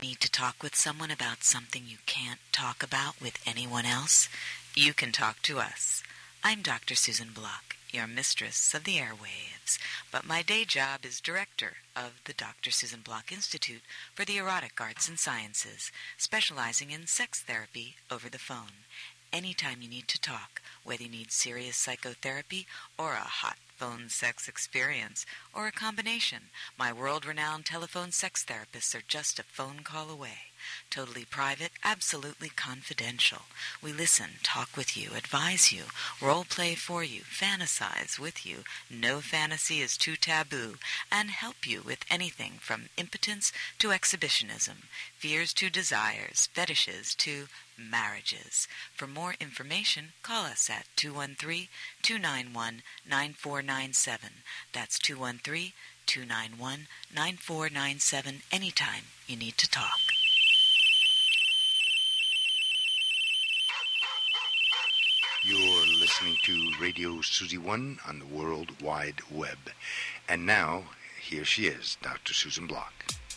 Need to talk with someone about something you can't talk about with anyone else? You can talk to us. I'm Dr. Susan Block, your mistress of the airwaves, but my day job is director of the Dr. Susan Block Institute for the Erotic Arts and Sciences, specializing in sex therapy over the phone. Anytime you need to talk, whether you need serious psychotherapy or a hot phone sex experience, or a combination, my world-renowned telephone sex therapists are just a phone call away. Totally private, absolutely confidential. We listen, talk with you, advise you, role-play for you, fantasize with you. No fantasy is too taboo, and help you with anything from impotence to exhibitionism, fears to desires, fetishes to marriages. For more information, call us at 213-291-9497. That's 213-291-9497 anytime you need to talk. You're listening to Radio Susie One on the World Wide Web. And now, here she is, Dr. Susan Block.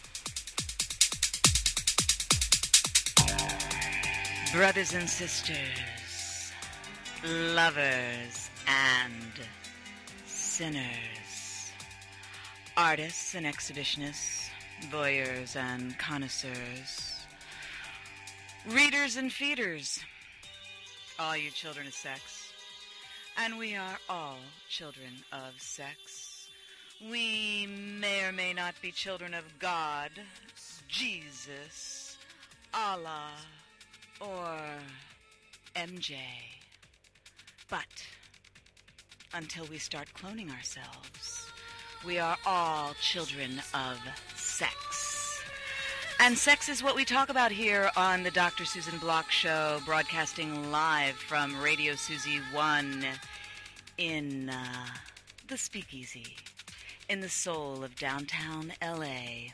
Brothers and sisters, lovers and sinners, artists and exhibitionists, voyeurs and connoisseurs, readers and feeders, all you children of sex, and we are all children of sex. We may or may not be children of God, Jesus, Allah, or MJ. But until we start cloning ourselves, we are all children of sex. And sex is what we talk about here on the Dr. Susan Block Show, broadcasting live from Radio Susie One in the Speakeasy, in the soul of downtown L.A.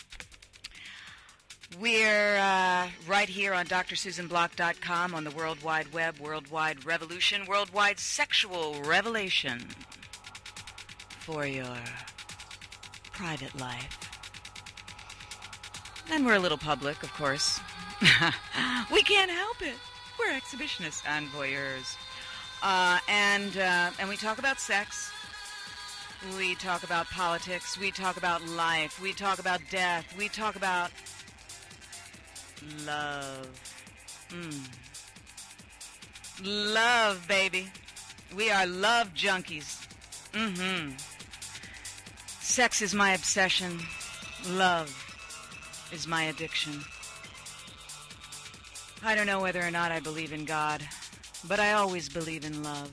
We're right here on drsusanblock.com on the World Wide Web, Worldwide Revolution, Worldwide Sexual Revelation for your private life. And we're a little public, of course. We can't help it. We're exhibitionists and voyeurs. And we talk about sex. We talk about politics. We talk about life. We talk about death. We talk about love. Love, baby. We are love junkies. Sex is my obsession. Love is my addiction. I don't know whether or not I believe in God, but I always believe in love.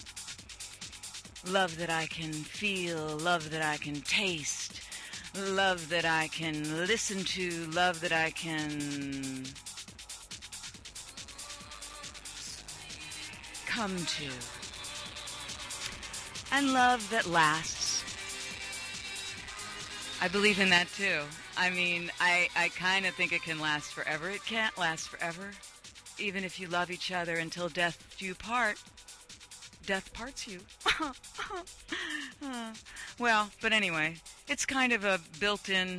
Love that I can feel, love that I can taste, love that I can listen to, love that I can come to, and love that lasts. I believe in that too. I mean, I kind of think it can last forever. It can't last forever. Even if you love each other until death do you part, death parts you. Well, but anyway, it's kind of a built-in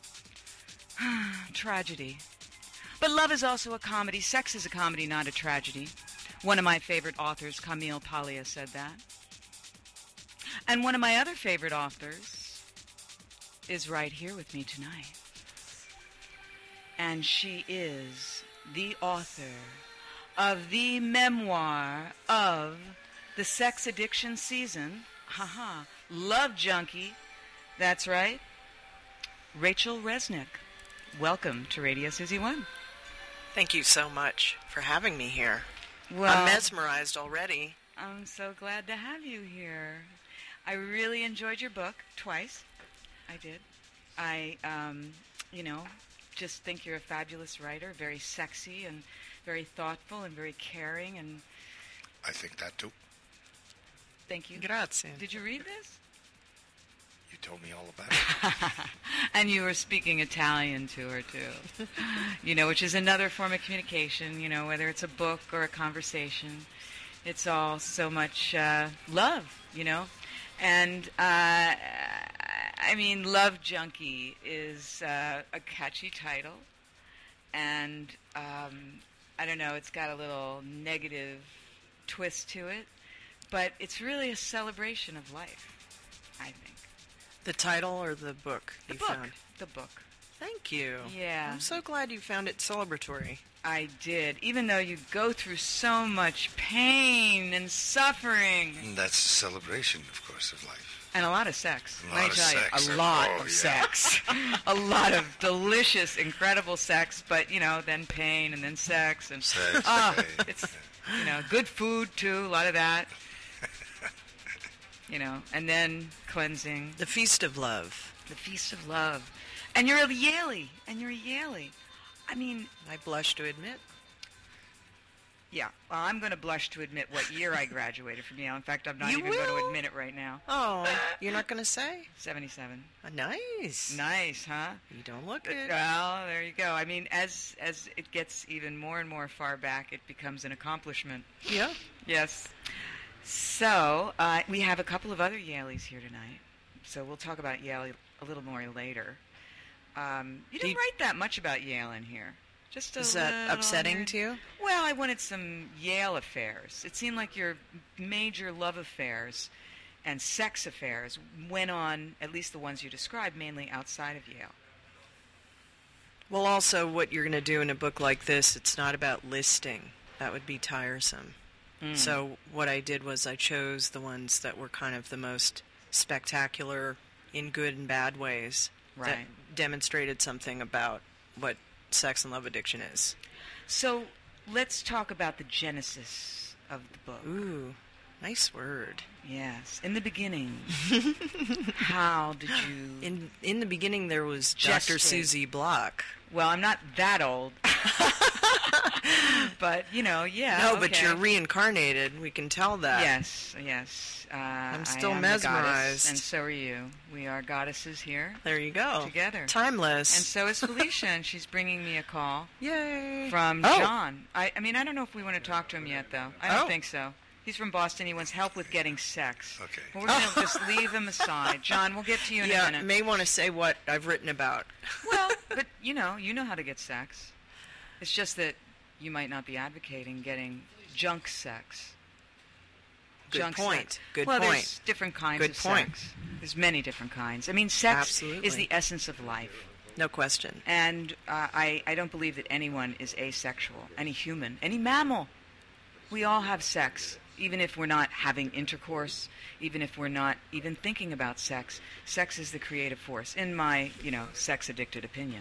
tragedy. But love is also a comedy. Sex is a comedy, not a tragedy. One of my favorite authors, Camille Paglia, said that. And one of my other favorite authors is right here with me tonight. And she is the author of the memoir of the sex addiction season. Love Junkie. That's right. Rachel Resnick. Welcome to Radio Susie One. Thank you so much for having me here. Well, I'm mesmerized already. I'm so glad to have you here. I really enjoyed your book twice. I did. I, just think you're a fabulous writer, very sexy and very thoughtful and very caring. And I think that too. Thank you. Grazie. Did you read this? You told me all about it. And you were speaking Italian to her too, which is another form of communication, whether it's a book or a conversation. It's all so much love, And, Love Junkie is a catchy title. and I don't know, it's got a little negative twist to it, but it's really a celebration of life, I think. The title or the book The you book. found? The book. Thank you. Yeah. I'm so glad you found it celebratory. I did, even though you go through so much pain and suffering. And that's a celebration, of course, of life. And a lot of sex. A lot Let me of tell sex. you, a lot Oh, of yeah. sex. A lot of delicious, incredible sex, but, then pain and then sex. And Sex, okay. it's, good food, too, a lot of that. And then cleansing. The Feast of Love. The Feast of Love. And you're a Yaley. I mean, I blush to admit. yeah. Well, I'm going to blush to admit what year I graduated from Yale. In fact, I'm not You even going will? to admit it right now. Oh, you're not going to say? 77. Nice. Nice, huh? You don't look it. Well, there you go. I mean, as it gets even more and more far back, it becomes an accomplishment. Yeah. Yes. So, we have a couple of other Yaleys here tonight. So we'll talk about Yale a little more later. You didn't write that much about Yale in here. Just a Is that little upsetting here. to you? Well, I wanted some Yale affairs. It seemed like your major love affairs and sex affairs went on, at least the ones you described, mainly outside of Yale. Well, also, what you're going to do in a book like this, it's not about listing. That would be tiresome. So what I did was I chose the ones that were kind of the most spectacular in good and bad ways. Right. That demonstrated something about what sex and love addiction is. So let's talk about the genesis of the book. Ooh, nice word. Yes. In the beginning, how did you... In the beginning, there was Dr. Gestate. Susie Block. Well, I'm not that old. But, yeah. No, but okay. you're reincarnated. We can tell that. Yes. I'm I still am the goddess, mesmerized. and so are you. We are goddesses here There you go. together. Timeless. And so is Felicia, and she's bringing me a call Yay. from Oh. John. I mean, I don't know if we want to talk to him yet, though. I don't Oh. think so. He's from Boston. He wants help with getting sex. Okay. Well, we're going to just leave him aside. John, we'll get to you in a Yeah, minute. may want to say what I've written about. Well, but you know how to get sex. It's just that you might not be advocating getting junk sex. Good Junk point. Sex. Good well, point. there's different kinds Good of point. sex. There's many different kinds. I mean, sex Absolutely. is the essence of life. No question. And I don't believe that anyone is asexual. Any human, any mammal. We all have sex, even if we're not having intercourse, even if we're not even thinking about sex. Sex is the creative force, in my, sex-addicted opinion.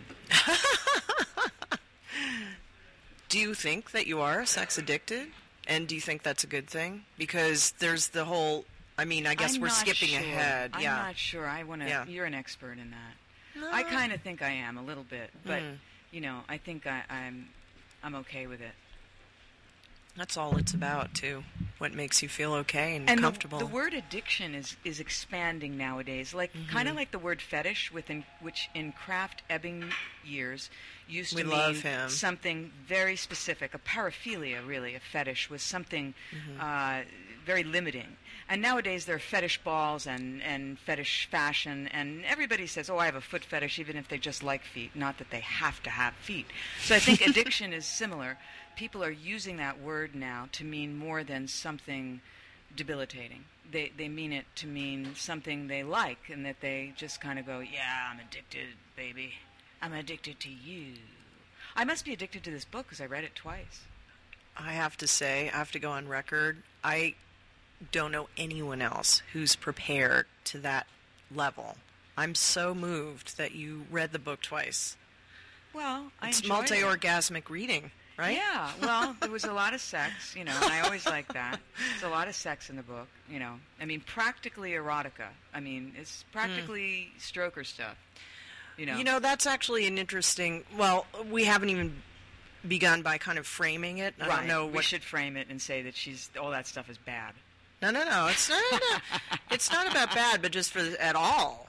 Do you think that you are sex addicted? And do you think that's a good thing? Because there's the whole, I guess I'm we're not skipping sure. ahead. Yeah. I'm not sure. I want to. Yeah. You're an expert in that. No. I kind of think I am a little bit, but Mm. I think I'm okay with it. That's all it's about, too. What makes you feel okay and And comfortable. the word addiction is expanding nowadays, kind of like the word fetish, which in Kraft Ebing years used We to love mean him. something very specific. A paraphilia, really, a fetish was something very limiting. And nowadays there are fetish balls and fetish fashion, and everybody says, oh, I have a foot fetish, even if they just like feet, not that they have to have feet. So I think addiction is similar. People are using that word now to mean more than something debilitating. They mean it to mean something they like, and that they just kind of go, yeah, I'm addicted, baby. I'm addicted to you. I must be addicted to this book because I read it twice. I have to say, I have to go on record, I don't know anyone else who's prepared to that level. I'm so moved that you read the book twice. Well, It's enjoyed it. multi-orgasmic reading, right? Yeah, well, there was a lot of sex, and I always like that. There's a lot of sex in the book, practically erotica. It's practically stroker stuff, That's actually an interesting... Well, we haven't even begun by kind of framing it. I right. don't know We what... should frame it and say that all that stuff is bad. No. It's not. It's not about bad, but just at all.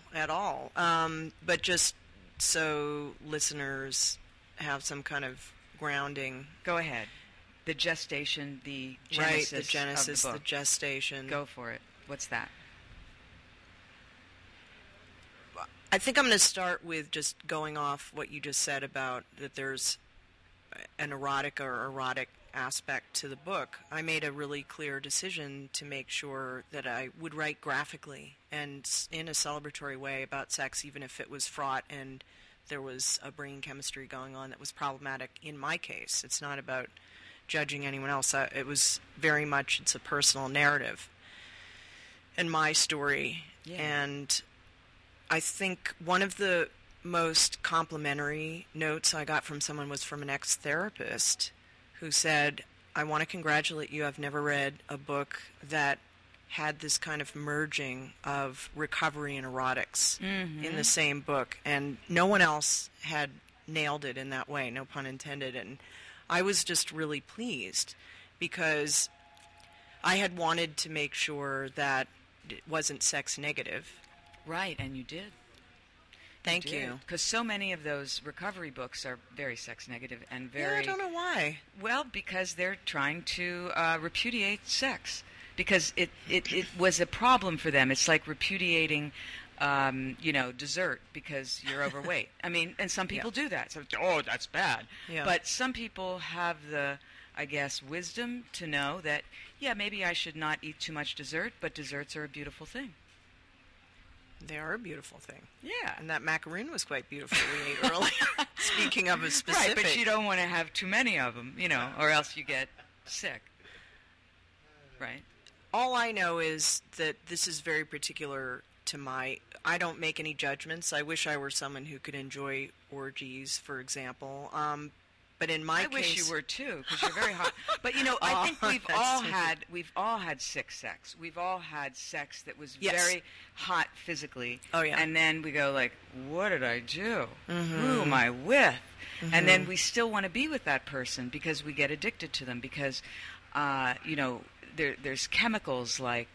But just so listeners have some kind of grounding. Go ahead. The gestation, the Right, genesis, the genesis, of the the book. gestation. Go for it. What's that? I think I'm going to start with just going off what you just said about that there's an erotic or erotic aspect to the book, I made a really clear decision to make sure that I would write graphically and in a celebratory way about sex, even if it was fraught and there was a brain chemistry going on that was problematic in my case. It's not about judging anyone else. It was very much, it's a personal narrative and my story. Yeah. And I think one of the most complimentary notes I got from someone was from an ex-therapist who said, I want to congratulate you. I've never read a book that had this kind of merging of recovery and erotics in the same book. And no one else had nailed it in that way, no pun intended. And I was just really pleased because I had wanted to make sure that it wasn't sex negative. Right, and you did. Thank you. Because so many of those recovery books are very sex negative and very... Yeah, I don't know why. Well, because they're trying to repudiate sex. Because it was a problem for them. It's like repudiating, dessert because you're overweight. I mean, and some people do that. So, that's bad. Yeah. But some people have the, I guess, wisdom to know that, maybe I should not eat too much dessert, but desserts are a beautiful thing. They are a beautiful thing. Yeah. And that macaroon was quite beautiful we ate earlier. Speaking of a specific... Right, but you don't want to have too many of them, or else you get sick. Right? All I know is that this is very particular to my... I don't make any judgments. I wish I were someone who could enjoy orgies, for example. But in my case... I wish you were too, because you're very hot. But I think we've all had sick sex. We've all had sex that was very hot physically. Oh yeah. And then we go like, what did I do? Who am I with? And then we still want to be with that person because we get addicted to them because, there's chemicals like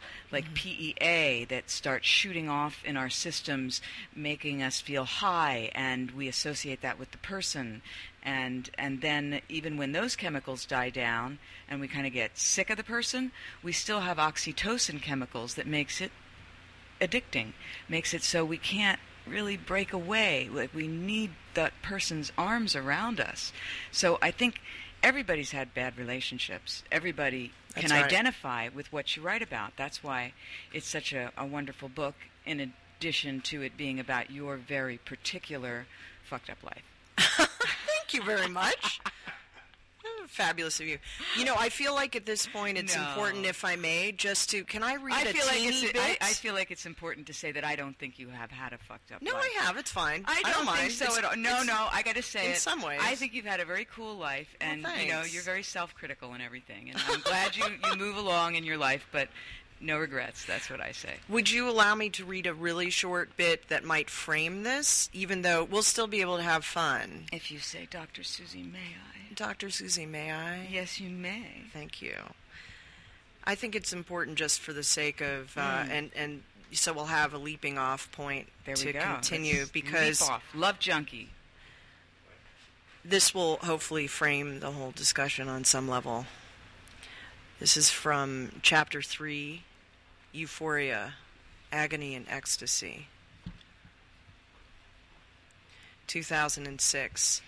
PEA that start shooting off in our systems, making us feel high, and we associate that with the person. And then even when those chemicals die down and we kind of get sick of the person, we still have oxytocin chemicals that makes it addicting, makes it so we can't really break away. Like we need that person's arms around us. So I think everybody's had bad relationships. Everybody can identify with what you write about. That's why it's such a wonderful book, in addition to it being about your very particular fucked up life. Thank you very much. Fabulous of you. I feel like at this point it's important, if I may, just to... Can I read a teeny bit? I feel like it's important to say that I don't think you have had a fucked up life. No, I have. It's fine. I don't mind. think so at all. No, I got to say in it. In some ways. I think you've had a very cool life, and you're very self-critical and everything. And I'm glad you move along in your life, but... No regrets, that's what I say. Would you allow me to read a really short bit that might frame this, even though we'll still be able to have fun? If you say, Dr. Susie, may I? Dr. Susie, may I? Yes, you may. Thank you. I think it's important just for the sake of, and so we'll have a leaping off point to continue, because... Leap off. Love junkie. This will hopefully frame the whole discussion on some level. This is from Chapter 3, Euphoria, Agony and Ecstasy, 2006.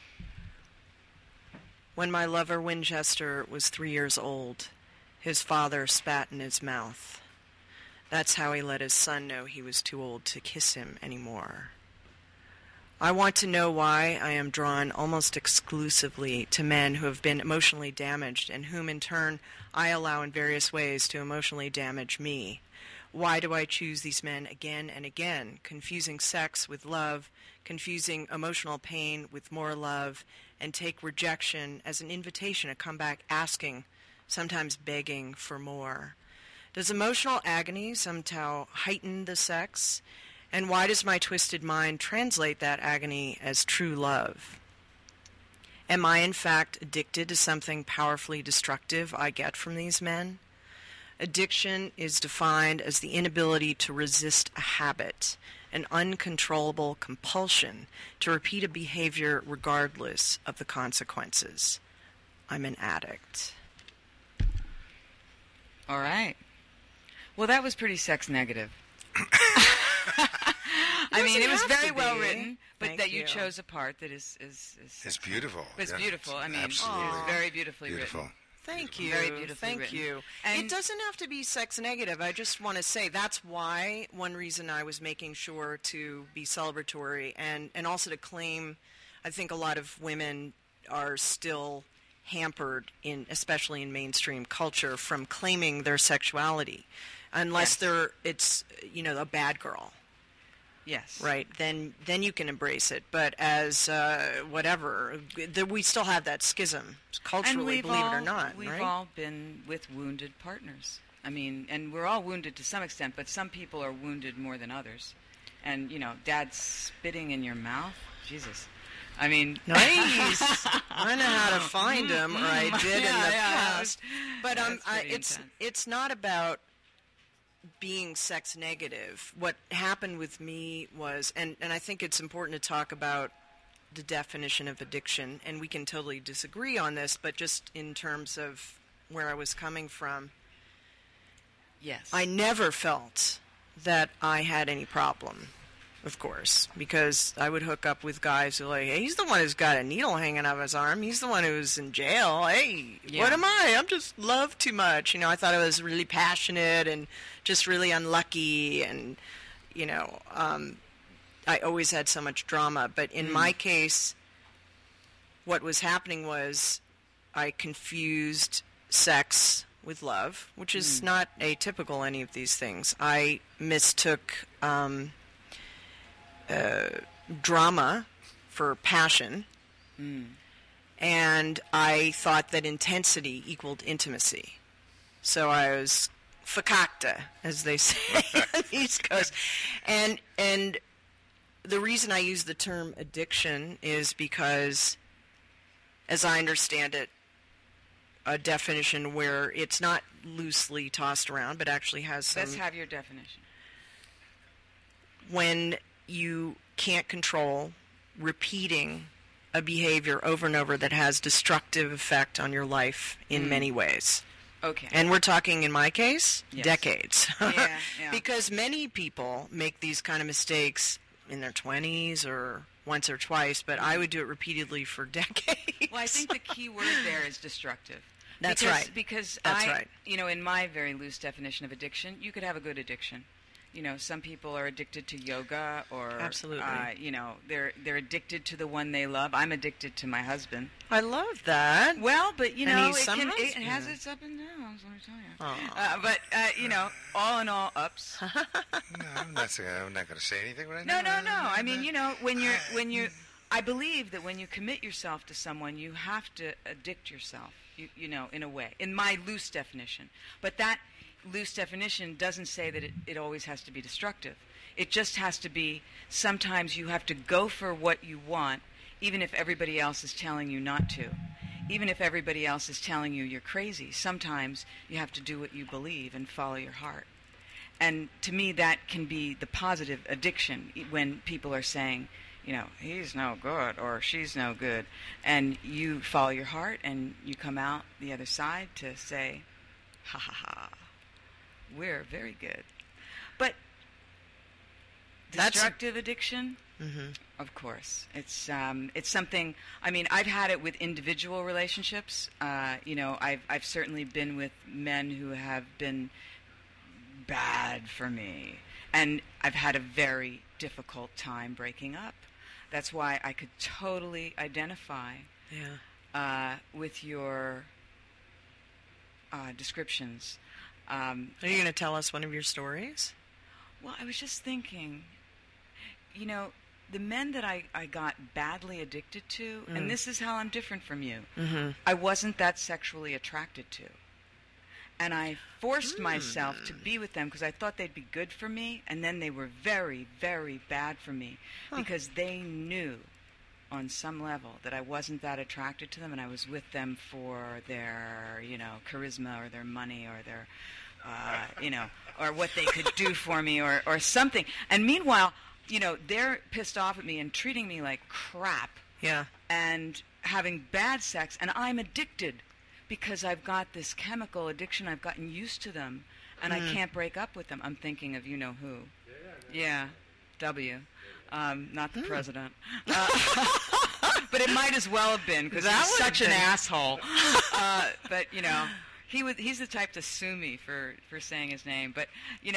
When my lover Winchester was 3 years old, his father spat in his mouth. That's how he let his son know he was too old to kiss him anymore. I want to know why I am drawn almost exclusively to men who have been emotionally damaged and whom in turn I allow in various ways to emotionally damage me. Why do I choose these men again and again, confusing sex with love, confusing emotional pain with more love, and take rejection as an invitation to come back asking, sometimes begging for more? Does emotional agony somehow heighten the sex? And why does my twisted mind translate that agony as true love? Am I in fact addicted to something powerfully destructive I get from these men? Addiction is defined as the inability to resist a habit, an uncontrollable compulsion to repeat a behavior regardless of the consequences. I'm an addict. All right. Well, that was pretty sex negative. I mean, it was have very to well be. written, but Thank that you you. chose a part that is It's beautiful. It's Yeah, beautiful. I mean, absolutely. it's very beautifully Beautiful. written. Thank you. Very beautifully Thank written. you. And- It doesn't have to be sex negative. I just want to say that's why one reason I was making sure to be celebratory and also to claim, I think a lot of women are still hampered especially in mainstream culture from claiming their sexuality unless Yes. it's a bad girl. Yes. Right, then you can embrace it. But as whatever, we still have that schism culturally, believe it or not. We've right? all been with wounded partners. I mean, and we're all wounded to some extent, but some people are wounded more than others. And, Dad spitting in your mouth? Jesus. I mean... Nice. I know how to find them, or I did in the past. But That's pretty it's intense. not about being sex negative. What happened with me was, and I think it's important to talk about the definition of addiction, and we can totally disagree on this, but just in terms of where I was coming from, Yes. I never felt that I had any problem, of course, because I would hook up with guys who are like, hey, he's the one who's got a needle hanging out of his arm. He's the one who's in jail. Hey, Yeah. what am I? I'm just love too much. I thought I was really passionate and just really unlucky, and, I always had so much drama. But in my case, what was happening was I confused sex with love, which is not atypical, any of these things. I mistook drama for passion, and I thought that intensity equaled intimacy. So I was fakakta, as they say on the East Coast. And the reason I use the term addiction is because, as I understand it, a definition where it's not loosely tossed around, but actually has some... Let's have your definition. When you can't control repeating a behavior over and over that has destructive effect on your life in many ways. Okay. And we're talking, in my case, Yes. decades. Yeah. Because many people make these kind of mistakes in their 20s or once or twice, but I would do it repeatedly for decades. Well, I think the key word there is destructive. That's Because- right. Because That's right. in my very loose definition of addiction, you could have a good addiction. Some people are addicted to yoga, or Absolutely. They're addicted to the one they love. I'm addicted to my husband. I love that. Well, but he's it has yeah. its up and downs. Let me tell you. Aw. But all in all, ups. No, I'm not going to say anything right now. No. I mean, when you, I believe that when you commit yourself to someone, you have to addict yourself. In a way, in my loose definition. But that loose definition doesn't say that it always has to be destructive. It just has to be, sometimes you have to go for what you want, even if everybody else is telling you not to. Even if everybody else is telling you you're crazy, sometimes you have to do what you believe and follow your heart. And to me, that can be the positive addiction, when people are saying, he's no good or she's no good. And you follow your heart and you come out the other side to say, ha ha ha, we're very good. But destructive addiction, of course, it's something. I mean, I've had it with individual relationships. I've certainly been with men who have been bad for me, and I've had a very difficult time breaking up. That's why I could totally identify with your descriptions. Are you going to tell us one of your stories? Well, I was just thinking, the men that I got badly addicted to, and this is how I'm different from you, I wasn't that sexually attracted to. And I forced myself to be with them because I thought they'd be good for me, and then they were very, very bad for me because they knew on some level that I wasn't that attracted to them, and I was with them for their, charisma or their money or their, or what they could do for me or something. And meanwhile, they're pissed off at me and treating me like crap. Yeah. And having bad sex, and I'm addicted because I've got this chemical addiction. I've gotten used to them, and I can't break up with them. I'm thinking of you-know-who. Yeah. W, not the president. But it might as well have been because he's such an asshole. But he's the type to sue me for saying his name. But we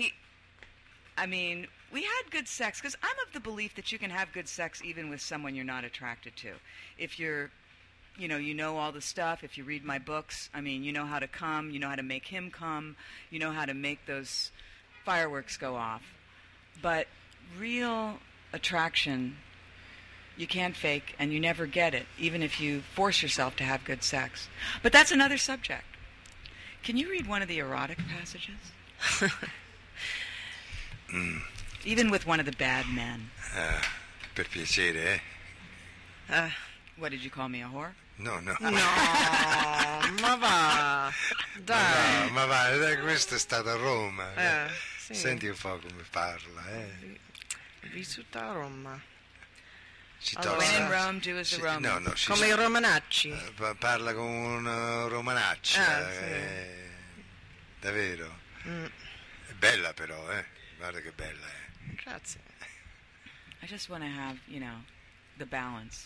had good sex because I'm of the belief that you can have good sex even with someone you're not attracted to. If you're, you know all the stuff. If you read my books, you know how to come. You know how to make him come. You know how to make those fireworks go off. But real attraction, you can't fake, and you never get it, even if you force yourself to have good sex. But that's another subject. Can you read one of the erotic passages? Even with one of the bad men. Per piacere, What, did you call me a whore? No. No, ma va. Dai. Ma va, questo è stato a Roma. Sì. Senti un po' come parla, Vissuta a Roma. When in Rome, do as the Romans. No, Come i romanacci. Parla con un romanaccia. Sì. Davvero. È bella però, guarda che bella è. Grazie. I just want to have, the balance.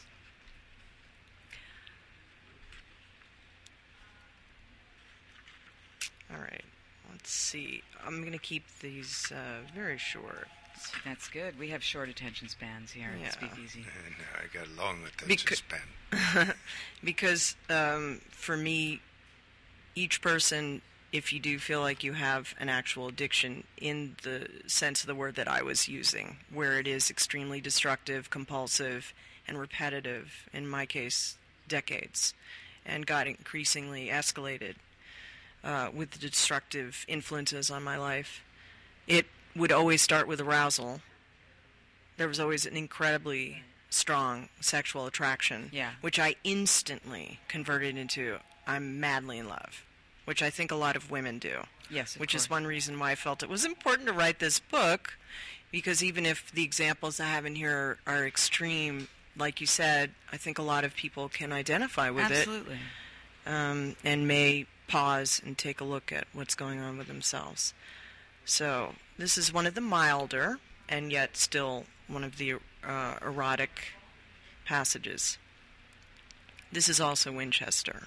All right. Let's see. I'm going to keep these very short. That's good. We have short attention spans here at Speakeasy. No, I got a long attention span. Because for me, each person, if you do feel like you have an actual addiction in the sense of the word that I was using, where it is extremely destructive, compulsive, and repetitive, in my case, decades, and got increasingly escalated with the destructive influences on my life, it would always start with arousal. There was always an incredibly strong sexual attraction, which I instantly converted into I'm madly in love, which I think a lot of women do. Yes, of which course. is one reason why I felt it was important to write this book, because even if the examples I have in here are extreme, like you said, I think a lot of people can identify with Absolutely. and may pause and take a look at what's going on with themselves. So this is one of the milder and yet still one of the erotic passages. This is also Winchester.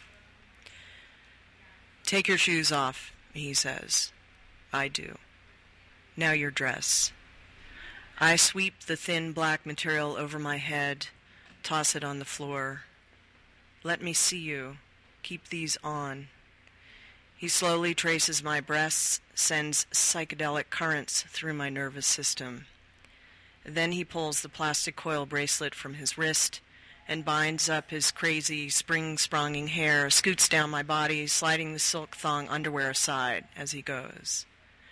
Take your shoes off, he says. I do. Now your dress. I sweep the thin black material over my head, toss it on the floor. Let me see you. Keep these on. He slowly traces my breasts, sends psychedelic currents through my nervous system. Then he pulls the plastic coil bracelet from his wrist and binds up his crazy spring-spronging hair, scoots down my body, sliding the silk thong underwear aside as he goes.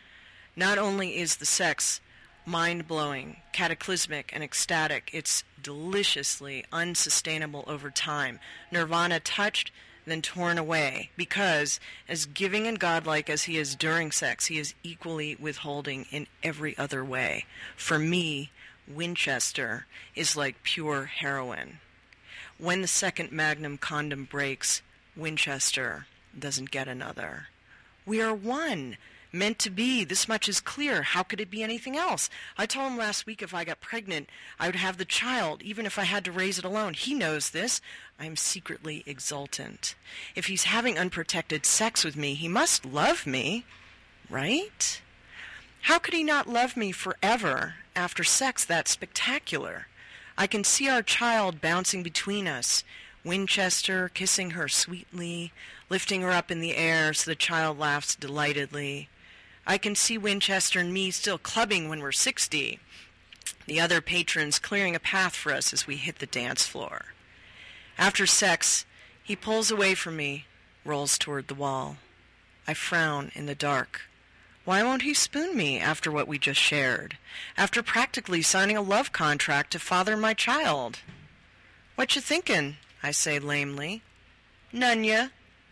Not only is the sex mind-blowing, cataclysmic, and ecstatic, it's deliciously unsustainable over time. Nirvana touched, then torn away, because as giving and godlike as he is during sex, he is equally withholding in every other way. For me, Winchester is like pure heroin. When the second Magnum condom breaks, Winchester doesn't get another. We are one, meant to be. This much is clear. How could it be anything else? I told him last week if I got pregnant, I would have the child, even if I had to raise it alone. He knows this. I am secretly exultant. If he's having unprotected sex with me, he must love me, right? How could he not love me forever after sex that spectacular? I can see our child bouncing between us, Winchester kissing her sweetly, lifting her up in the air so the child laughs delightedly. I can see Winchester and me still clubbing when we're 60, the other patrons clearing a path for us as we hit the dance floor. After sex, he pulls away from me, rolls toward the wall. I frown in the dark. Why won't he spoon me after what we just shared? After practically signing a love contract to father my child? What you thinking? I say lamely. None ya.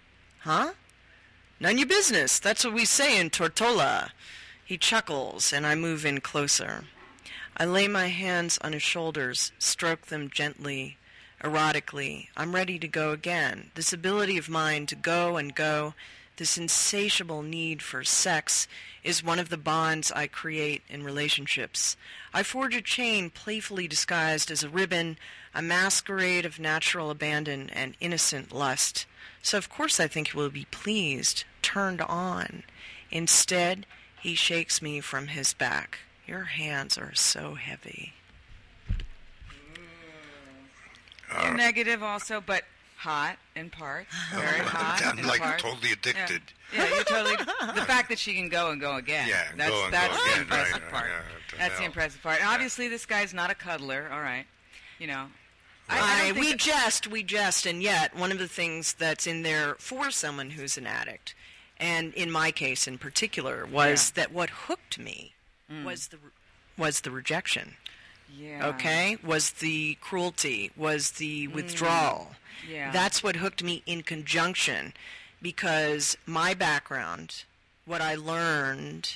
Huh? None your business. That's what we say in Tortola. He chuckles, and I move in closer. I lay my hands on his shoulders, stroke them gently, erotically. I'm ready to go again. This ability of mine to go and go, this insatiable need for sex is one of the bonds I create in relationships. I forge a chain playfully disguised as a ribbon, a masquerade of natural abandon and innocent lust. So of course I think he will be pleased, turned on. Instead, he shakes me from his back. Your hands are so heavy. Negative also, but hot in parts. Very hot I'm in like parts. totally addicted. Yeah, you're totally... The fact that she can go and go again. Yeah, that's go and the go again. impressive Right, part. yeah, what the That's the hell. impressive part. And obviously, this guy's not a cuddler. All right. You know. We jest, and yet one of the things that's in there for someone who's an addict, and in my case in particular, was that what hooked me was the rejection. Yeah. Okay? Was the cruelty, was the withdrawal. Yeah. That's what hooked me in conjunction, because my background, what I learned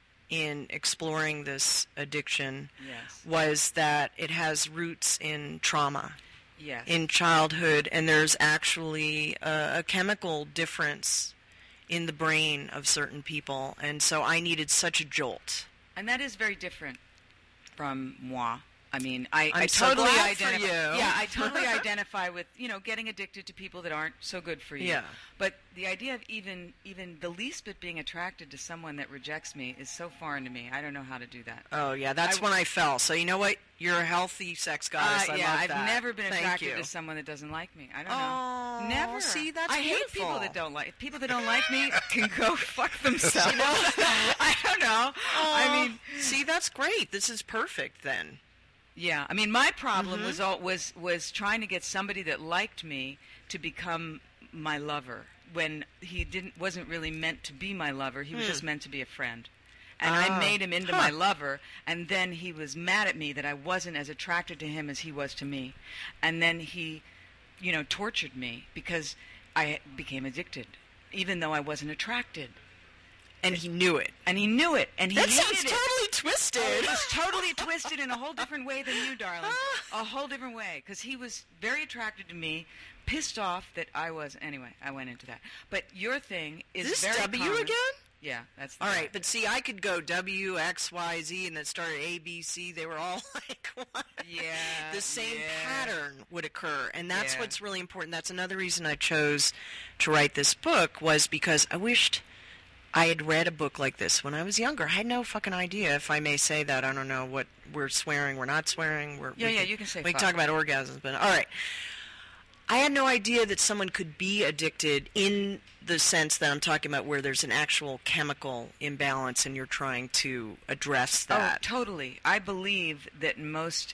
in exploring this addiction Yes. was that it has roots in trauma. Yes. In childhood, and there's actually a chemical difference in the brain of certain people, and so I needed such a jolt. And that is very different from moi. I mean, I I'm so totally glad for identify. you. Yeah, I totally identify with getting addicted to people that aren't so good for you. Yeah. But the idea of even the least bit being attracted to someone that rejects me is so foreign to me. I don't know how to do that. Oh yeah, that's when I fell. So you know what? You're a healthy sex goddess. I yeah, love I've that. never been Thank attracted you. to someone that doesn't like me. I don't Oh, know. Never. see, that's I hate beautiful. people that don't like people that don't like me can go fuck themselves. I don't know. I mean, see, that's great. This is perfect then. yeah. I mean, my problem was trying to get somebody that liked me to become my lover when he wasn't really meant to be my lover. He was just meant to be a friend. And I made him into my lover, and then he was mad at me that I wasn't as attracted to him as he was to me. And then he, tortured me because I became addicted, even though I wasn't attracted. And he knew it. And he knew it, and he That hated sounds it. totally twisted. Oh, it was totally twisted in a whole different way than you, darling. A whole different way, because he was very attracted to me, pissed off that I was... Anyway, I went into that. But your thing is Is this very W common. again? Yeah, that's the All guy. right, but see, I could go W, X, Y, Z, and then started A, B, C. They were all like, what? Yeah, The same yeah. pattern would occur, and that's Yeah. what's really important. That's another reason I chose to write this book, was because I wished I had read a book like this when I was younger. I had no fucking idea, if I may say that. I don't know what we're swearing, we're not swearing. You can say We can fuck. talk about orgasms, but all right. I had no idea that someone could be addicted in the sense that I'm talking about, where there's an actual chemical imbalance and you're trying to address that. Oh, totally. I believe that most,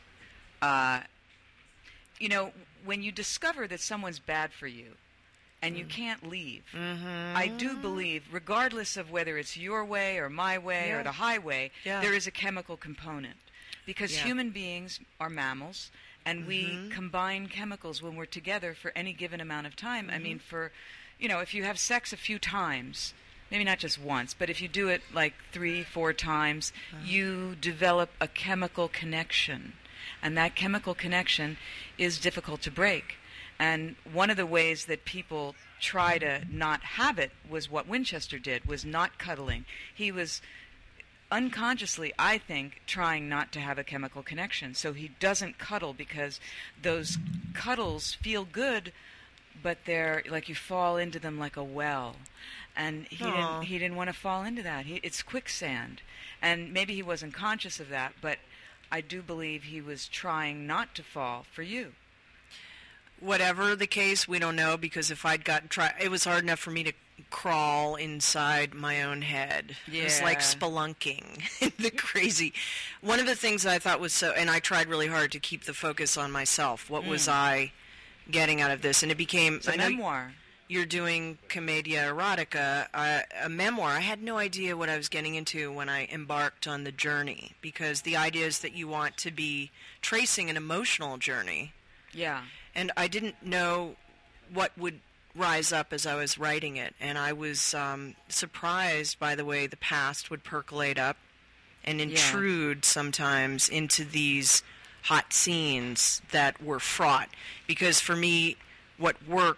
when you discover that someone's bad for you and you can't leave, I do believe, regardless of whether it's your way or my way or the highway, there is a chemical component. Because human beings are mammals, and we combine chemicals when we're together for any given amount of time. I mean, if you have sex a few times, maybe not just once, but if you do it like 3-4 times, you develop a chemical connection. And that chemical connection is difficult to break. And one of the ways that people try to not have it was what Winchester did, was not cuddling. He was unconsciously, I think, trying not to have a chemical connection. So he doesn't cuddle because those cuddles feel good, but they're like you fall into them like a well. And he didn't want to fall into that. It's quicksand. And maybe he wasn't conscious of that, but I do believe he was trying not to fall for you. Whatever the case, we don't know, because if I'd it was hard enough for me to crawl inside my own head. It was like spelunking. The crazy. One of the things that I thought was and I tried really hard to keep the focus on myself. What was I getting out of this? And it became... It's a memoir. You're doing Commedia Erotica, a memoir. I had no idea what I was getting into when I embarked on the journey, because the idea is that you want to be tracing an emotional journey. Yeah. And I didn't know what would rise up as I was writing it. And I was surprised by the way the past would percolate up and intrude sometimes into these hot scenes that were fraught. Because for me, what worked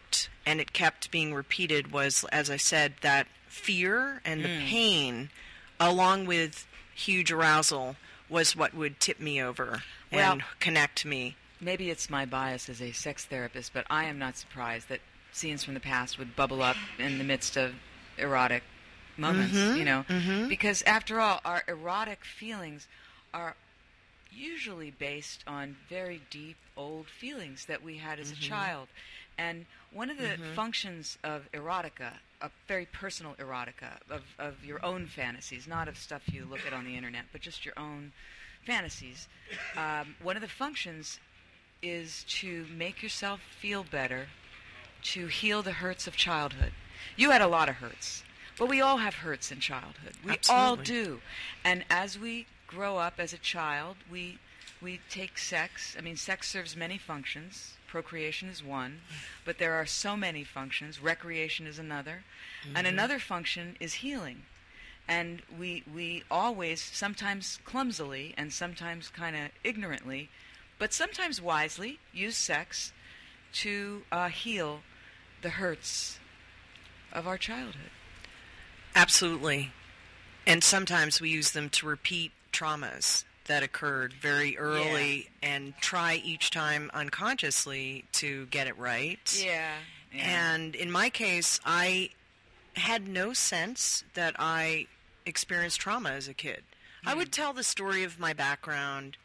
and it kept being repeated was, as I said, that fear and the pain, along with huge arousal, was what would tip me over and connect me. Maybe it's my bias as a sex therapist, but I am not surprised that scenes from the past would bubble up in the midst of erotic moments, because after all, our erotic feelings are usually based on very deep, old feelings that we had as a child. And one of the functions of erotica, a very personal erotica, of your own fantasies, not of stuff you look at on the internet, but just your own fantasies, one of the functions is to make yourself feel better, to heal the hurts of childhood. You had a lot of hurts, but we all have hurts in childhood. We all do. And as we grow up as a child, we take sex. I mean, sex serves many functions. Procreation is one, but there are so many functions. Recreation is another. And another function is healing. And we always, sometimes clumsily and sometimes kind of ignorantly, but sometimes wisely, use sex to heal the hurts of our childhood. Absolutely. And sometimes we use them to repeat traumas that occurred very early and try each time unconsciously to get it right. Yeah. And in my case, I had no sense that I experienced trauma as a kid. I would tell the story of my background.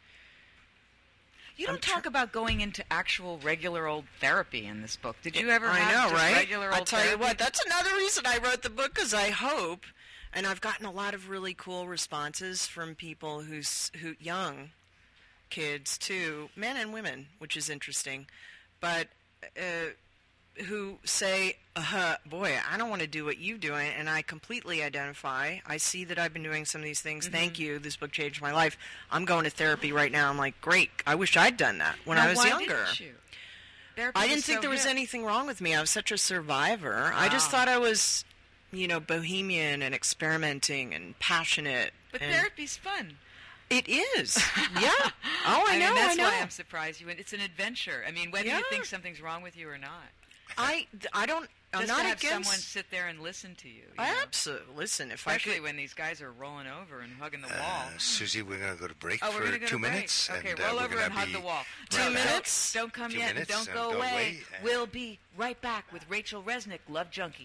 You don't talk about going into actual regular old therapy in this book. Did you ever I have know, just right? regular old I'll tell therapy? you what, that's another reason I wrote the book, because I hope, and I've gotten a lot of really cool responses from people who young kids too, men and women, which is interesting, but who say, boy, I don't want to do what you're doing, and I completely identify. I see that I've been doing some of these things. Thank you. This book changed my life. I'm going to therapy right now. I'm like, great. I wish I'd done that when I was younger. Didn't you? I didn't think there was anything wrong with me. I was such a survivor. I just thought I was, bohemian and experimenting and passionate. But therapy's fun. It is. Yeah. Oh, I know. That's why I'm surprised you went. It's an adventure. I mean, whether you think something's wrong with you or not. I don't. I'm Just not to have against someone sit there and listen to you. Absolutely. Listen, if especially I could, when these guys are rolling over and hugging the wall. Susie, we're going to go to break we're for gonna go 2 to break. minutes. Okay, and, roll we're over gonna and hug be the wall. right 2 back. minutes? Don't come 2 yet. minutes, Don't and go don't away. wait. We'll be right back with Rachel Resnick, Love Junkie.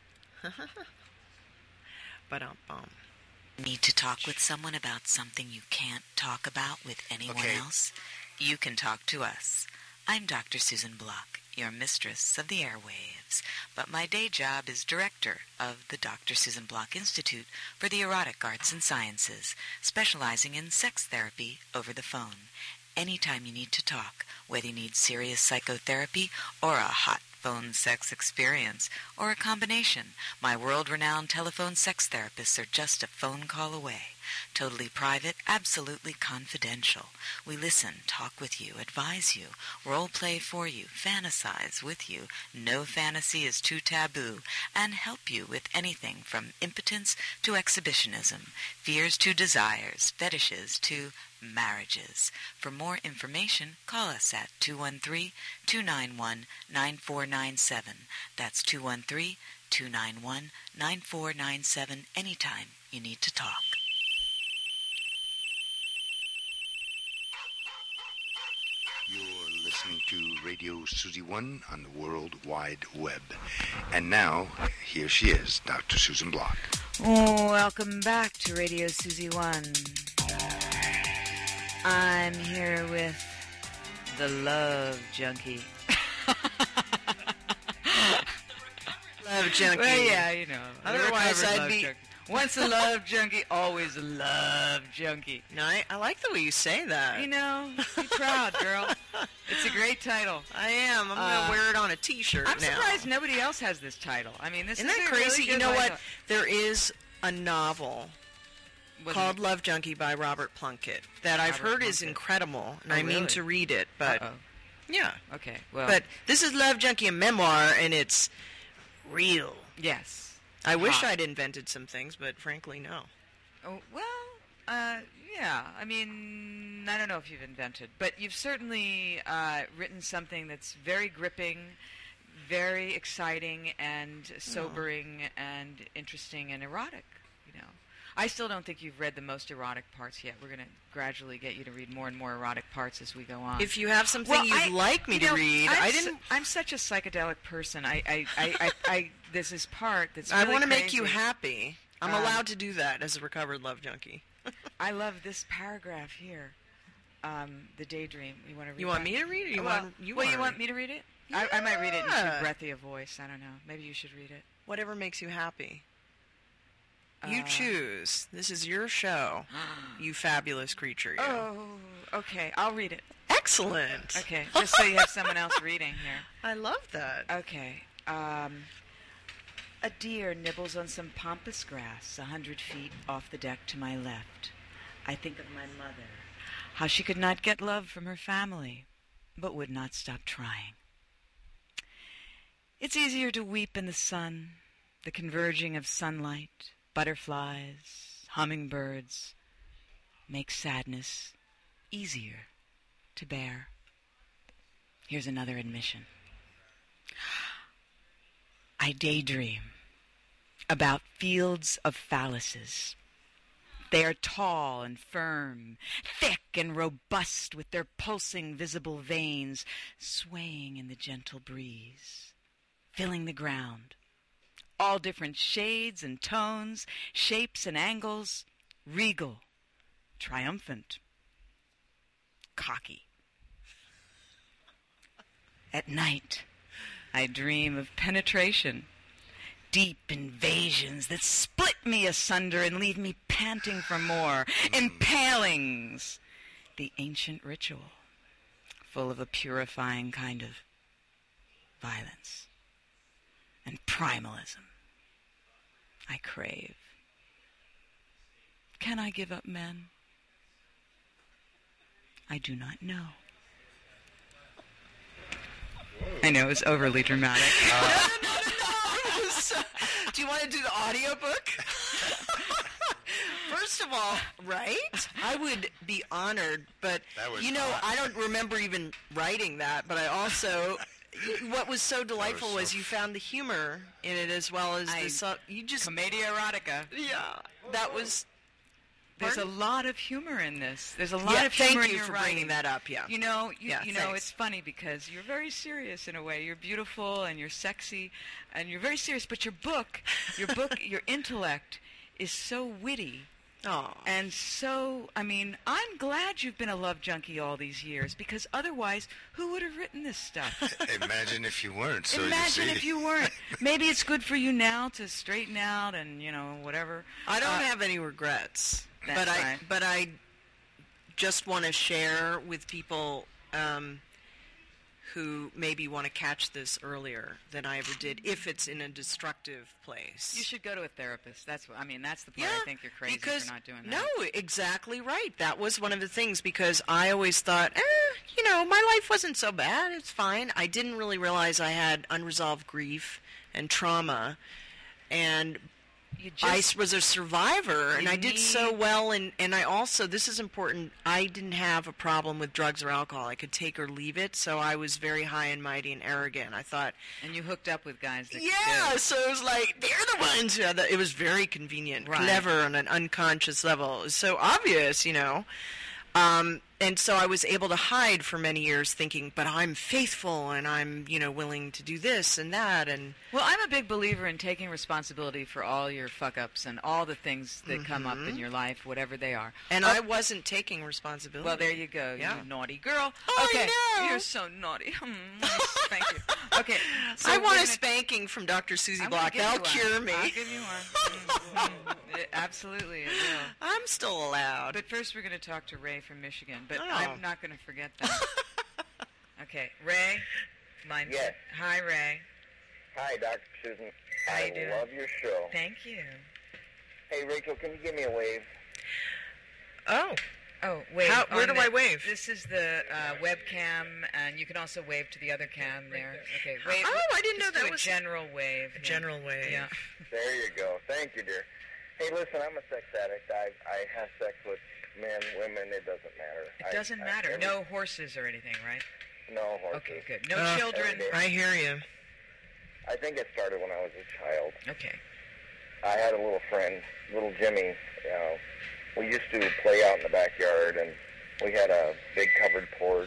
Ba-dum-bum. Need to talk with someone about something you can't talk about with anyone else? You can talk to us. I'm Dr. Susan Block, your mistress of the airwaves, but my day job is director of the Dr. Susan Block Institute for the Erotic Arts and Sciences, specializing in sex therapy over the phone. Anytime you need to talk, whether you need serious psychotherapy or a hot phone sex experience, or a combination, my world-renowned telephone sex therapists are just a phone call away. Totally private, absolutely confidential. We listen, talk with you, advise you, role play for you, fantasize with you. No fantasy is too taboo, and help you with anything from impotence to exhibitionism, fears to desires, fetishes to marriages. For more information, call us at 213-291-9497. That's 213-291-9497 anytime you need to talk. You're listening to Radio Susie One on the World Wide Web. And now, here she is, Dr. Susan Block. Welcome back to Radio Susie One. I'm here with the Love Junkie. Love junkie. Well, yeah, Otherwise, I'd be... Once a love junkie, always a love junkie. No, I like the way you say that. Be proud, girl. It's a great title. I am. I'm going to wear it on a T-shirt now. I'm surprised nobody else has this title. I mean, Isn't that crazy? Really you know what? There is a novel called Love Junkie by Robert Plunkett that I've heard is incredible, and I mean to read it, but yeah. Okay, well. But this is Love Junkie, a memoir, and it's real. Yes. I wish I'd invented some things, but frankly, no. Oh, well, yeah. I mean, I don't know if you've invented, but you've certainly written something that's very gripping, very exciting and sobering and interesting and erotic, you know. I still don't think you've read the most erotic parts yet. We're going to gradually get you to read more and more erotic parts as we go on. If you have something you'd like me to read, I'm such a psychedelic person. There's this part that's really I want to crazy. make you happy. I'm allowed to do that as a recovered love junkie. I love this paragraph here. The daydream. You want to read? You want that? me to read it? You want me to read it? Yeah. I might read it in too breathy a voice. I don't know. Maybe you should read it. Whatever makes you happy. You choose. This is your show, you fabulous creature. You. Oh, okay. I'll read it. Excellent. Okay, just so you have someone else reading here. I love that. Okay. A deer nibbles on some pampas grass 100 feet off the deck to my left. I think of my mother, how she could not get love from her family, but would not stop trying. It's easier to weep in the sun, the converging of sunlight, butterflies, hummingbirds, make sadness easier to bear. Here's another admission. I daydream about fields of phalluses. They are tall and firm, thick and robust, with their pulsing visible veins swaying in the gentle breeze, filling the ground. All different shades and tones, shapes and angles, regal, triumphant, cocky. At night, I dream of penetration, deep invasions that split me asunder and leave me panting for more, impalings, the ancient ritual, full of a purifying kind of violence and primalism I crave. Can I give up men? I do not know. I know, it was overly dramatic. No. Do you want to do the audiobook? First of all, right? I would be honored, but, I don't remember even writing that, but I also... What was so delightful was you found the humor in it as well as Commedia erotica. Yeah, that was... There's a lot of humor in this. There's a lot of humor in your writing. Thank you for bringing that up, yeah. You know, it's funny because you're very serious in a way. You're beautiful and you're sexy and you're very serious, but your book, your intellect is so witty. Oh. And so, I'm glad you've been a love junkie all these years, because otherwise, who would have written this stuff? Imagine if you weren't. Imagine if you weren't. Maybe it's good for you now to straighten out and, whatever. I don't have any regrets. But I just want to share with people who maybe want to catch this earlier than I ever did, if it's in a destructive place. You should go to a therapist. That's the part I think you're crazy for not doing that. No, exactly right. That was one of the things, because I always thought, my life wasn't so bad. It's fine. I didn't really realize I had unresolved grief and trauma, and I was a survivor, and I did so well, and I also, this is important, I didn't have a problem with drugs or alcohol. I could take or leave it, so I was very high and mighty and arrogant. I thought... And you hooked up with guys that Yeah, so it was like, they're the ones who had it was very convenient, clever on an unconscious level. It was so obvious, and so I was able to hide for many years thinking, but I'm faithful and I'm, willing to do this and that. And well, I'm a big believer in taking responsibility for all your fuck-ups and all the things that come up in your life, whatever they are. And I wasn't taking responsibility. Well, there you go, you naughty girl. Oh, okay, I know. You're so naughty. Thank you. Okay, so I want a spanking from Dr. Susie Block. That'll cure me. I'll give you one. Absolutely, it will. I'm still allowed. But first we're going to talk to Ray from Michigan, but I'm not going to forget that. Okay, Ray. Yes. Hi, Ray. Hi, Dr. Susan. How you doing? I love your show. Thank you. Hey, Rachel, can you give me a wave? Oh, wave. where do I wave? This is the webcam, and you can also wave to the other cam there. Okay, wave. Oh, I didn't know that was a general wave. General wave. Yeah. There you go. Thank you, dear. Hey, listen, I'm a sex addict. I have sex with men, women. It doesn't matter. It doesn't matter. No horses or anything, right? No horses. Okay, good. No children. I hear you. I think it started when I was a child. Okay. I had a little friend, little Jimmy. We used to play out in the backyard, and we had a big covered porch.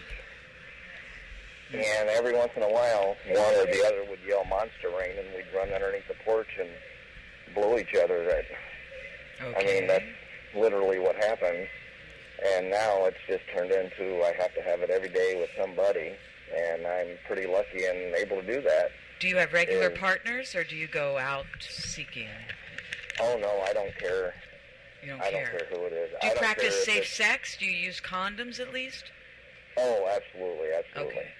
And every once in a while, one or the other would yell "Monster Rain," and we'd run underneath the porch and blow each other. Okay. I mean, that's literally what happens. And now it's just turned into I have to have it every day with somebody, and I'm pretty lucky and able to do that. Do you have regular partners, or do you go out seeking? Oh, no, I don't care. You don't I care. don't care who it is. Do you I don't practice care if safe it's- sex? Do you use condoms at least? Oh, absolutely, absolutely. Okay.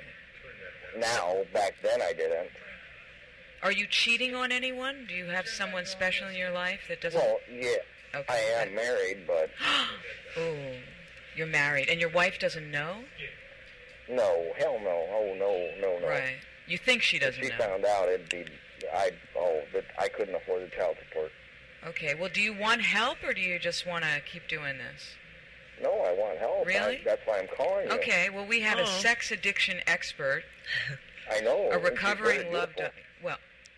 Now, back then I didn't. Are you cheating on anyone? Do you have someone special in your life that doesn't... Well, yeah, Okay. I am married, but Oh, you're married, and your wife doesn't know? no, hell no. Oh, no. Right. You think she If doesn't she know? found out, but I couldn't afford the child support. Okay, well, do you want help, or do you just want to keep doing this? No, I want help. Really? That's why I'm calling you. Okay, well, we have a sex addiction expert, I know. a and she's recovering very love... beautiful. Well,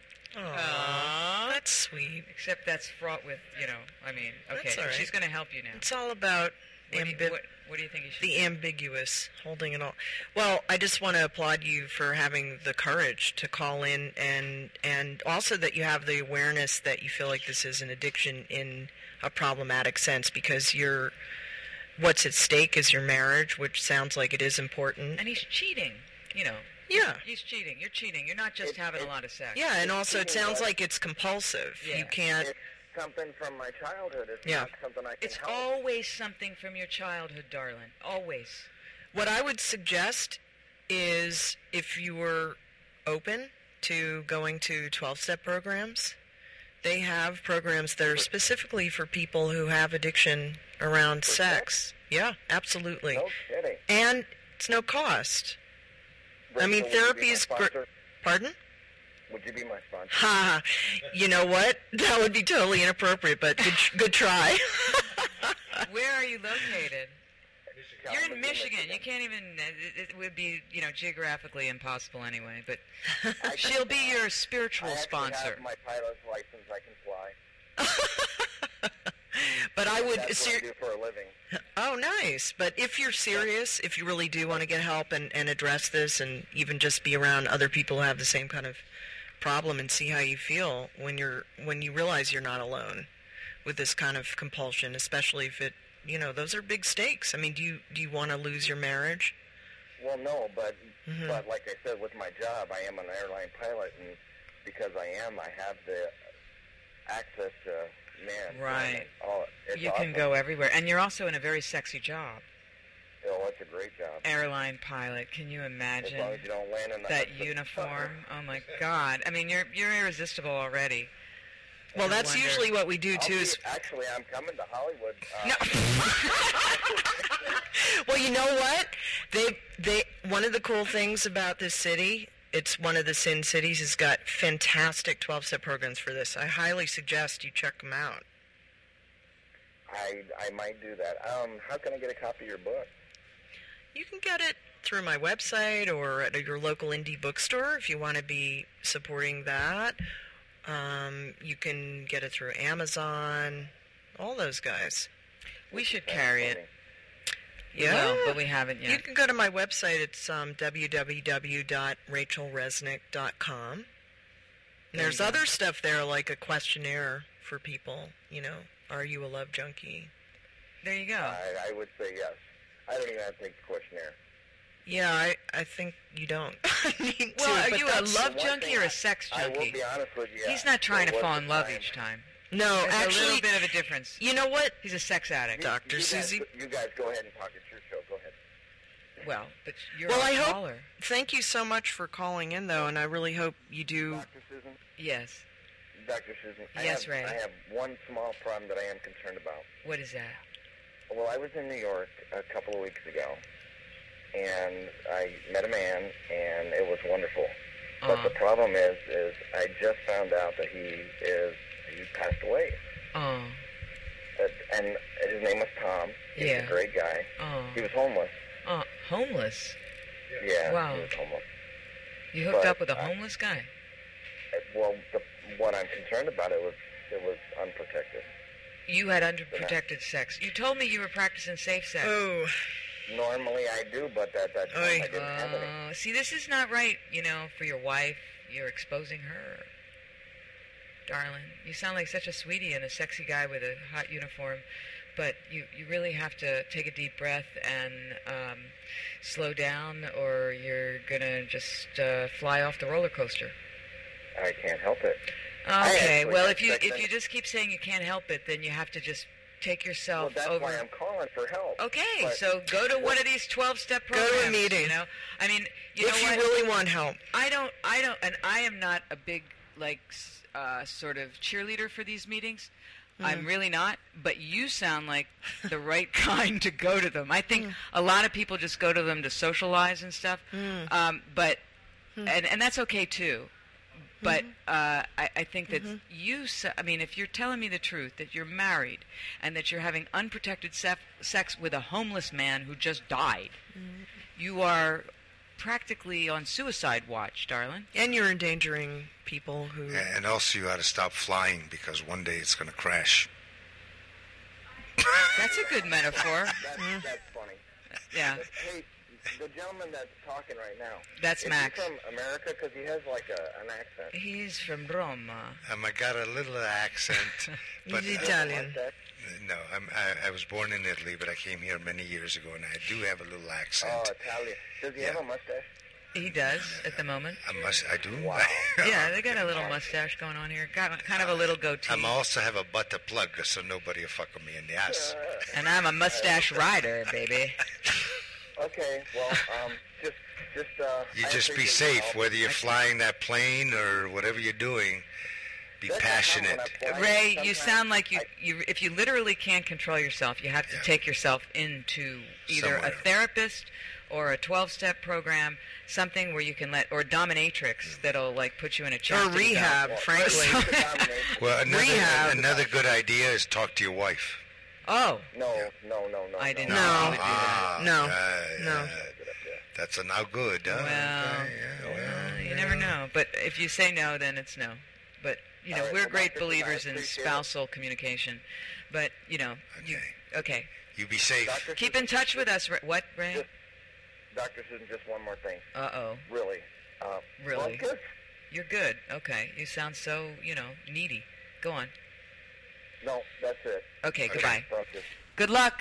Aww, that's sweet. except that's fraught with, I mean, okay, That's all right. she's going to help you now. It's all about What do you think you should the do? ambiguous, holding it all. Well, I just want to applaud you for having the courage to call in, and also that you have the awareness that you feel like this is an addiction in a problematic sense, because what's at stake is your marriage, which sounds like it is important. And he's cheating, Yeah. He's cheating. You're cheating. You're not just having a lot of sex. Yeah, and also it cheating, sounds but- like it's compulsive. Yeah. You can't... It's something from my childhood. It's Yeah. not something I can It's help. always something from your childhood, darling. Always. What I would suggest is if you were open to going to 12-step programs, they have programs that are specifically for people who have addiction around sex. Yeah, absolutely. No kidding. And it's no cost. I mean, Rachel, would you therapy be my is sponsor? Pardon? Would you be my sponsor? Ha! You know what? That would be totally inappropriate, but good try. Where are you located? You're in Kalamazoo, Michigan. You can't even... It would be, geographically impossible anyway. But I she'll be your spiritual I actually sponsor. have my pilot's license. I can fly. But I would... That's what I do for a living. Oh, nice. But if you're serious, if you really do want to get help and address this, and even just be around other people who have the same kind of problem and see how you feel when you realize you're not alone with this kind of compulsion, especially if it, those are big stakes. I mean, do you want to lose your marriage? Well, no, but Mm-hmm. but like I said, with my job, I am an airline pilot, and because I have the access to man. Right. Oh, it's You awesome. can go everywhere. And you're also in a very sexy job. Oh, it's a great job. Airline pilot. Can you As imagine long as you don't land in the that uniform? Oh, my God. I mean, you're irresistible already. Well, And I that's wonder- usually what we do, too. Actually, I'm coming to Hollywood. Well, you know what? They one of the cool things about this city, it's one of the Sin Cities, has got fantastic 12-step programs for this. I highly suggest you check them out. I might do that. How can I get a copy of your book? You can get it through my website or at your local indie bookstore if you want to be supporting that. You can get it through Amazon, all those guys. We should carry it. Yeah. Well, but we haven't yet. You can go to my website. It's www.rachelresnick.com. And there's other stuff there, like a questionnaire for people. Are you a love junkie? There you go. I would say yes. I don't even have to take the questionnaire. Yeah, I think you don't. need Well, to, are but you a that's- love the one junkie thing or a sex I will junkie? be honest with you. He's not trying to there fall was in a love time- each time. No, There's a actually, little bit of a difference. you know what? He's a sex addict. Dr. Susie? You guys go ahead and talk. It's your show. Go ahead. Well, but you're Well, a I hope. caller. Thank you so much for calling in, though, and I really hope you do. Dr. Susan? Yes. Dr. Susan? Yes, Ray. I have one small problem that I am concerned about. What is that? Well, I was in New York a couple of weeks ago, and I met a man, and it was wonderful. But the problem is I just found out that he passed away. Oh. And his name was Tom. He was Yeah. a great guy. Oh. He was homeless. Homeless? Yeah, Wow. he was homeless. You hooked But up with a homeless guy? Well, what I'm concerned about it was unprotected. You had unprotected sex. You told me you were practicing safe sex. Oh. Normally I do, but at that time I didn't have any. See, this is not right, for your wife. You're exposing her. Darling, you sound like such a sweetie and a sexy guy with a hot uniform, but you really have to take a deep breath and slow down, or you're going to just fly off the roller coaster. I can't help it. Okay, well, if you just keep saying you can't help it, then you have to just take yourself that's over. why I'm calling for help. Okay, so go to one of these 12-step programs. Go to a meeting. I mean, if you really want help. I don't, and I am not a big, sort of cheerleader for these meetings. I'm really not, but you sound like the right kind to go to them. I think a lot of people just go to them to socialize and stuff, but and that's okay too. But I think that if you're telling me the truth, that you're married and that you're having unprotected sex with a homeless man who just died, you are practically on suicide watch, darling. And you're endangering people who... And also you ought to stop flying, because one day it's going to crash. That's a good metaphor. That's funny. Yeah. Hey, the gentleman that's talking right now. That's Max. Is he from America? Because he has an accent. He's from Roma. I got a little accent. But He's Italian. No, I was born in Italy, but I came here many years ago, and I do have a little accent. Oh, Italian. Does he have a mustache? He does, at the moment. I do? Wow. Yeah, they got a little mustache going on here. Got kind of a little goatee. I also have a butter plug, so nobody will fuck with me in the ass. And I'm a mustache rider, baby. Okay, well, You just be safe, whether you're flying that plane or whatever you're doing. Be passionate. Ray, you sound like you if you literally can't control yourself, you have to take yourself into either a therapist or a 12-step program, something where you can or dominatrix that'll put you in a chastity or rehab, belt. frankly. Well, another good idea is talk to your wife. Oh. No. I didn't No. know to do that. No. That's a now good. Huh? Well, you never know. But if you say no, then it's no. But, we're great believers in spousal communication. But, okay. You be safe. Keep in touch with us. What, Ray? Dr. Susan, just one more thing. Uh-oh. Really? Really? Well, good. You're good. Okay. You sound so, needy. Go on. No, that's it. Okay, goodbye. Thank you. Good luck.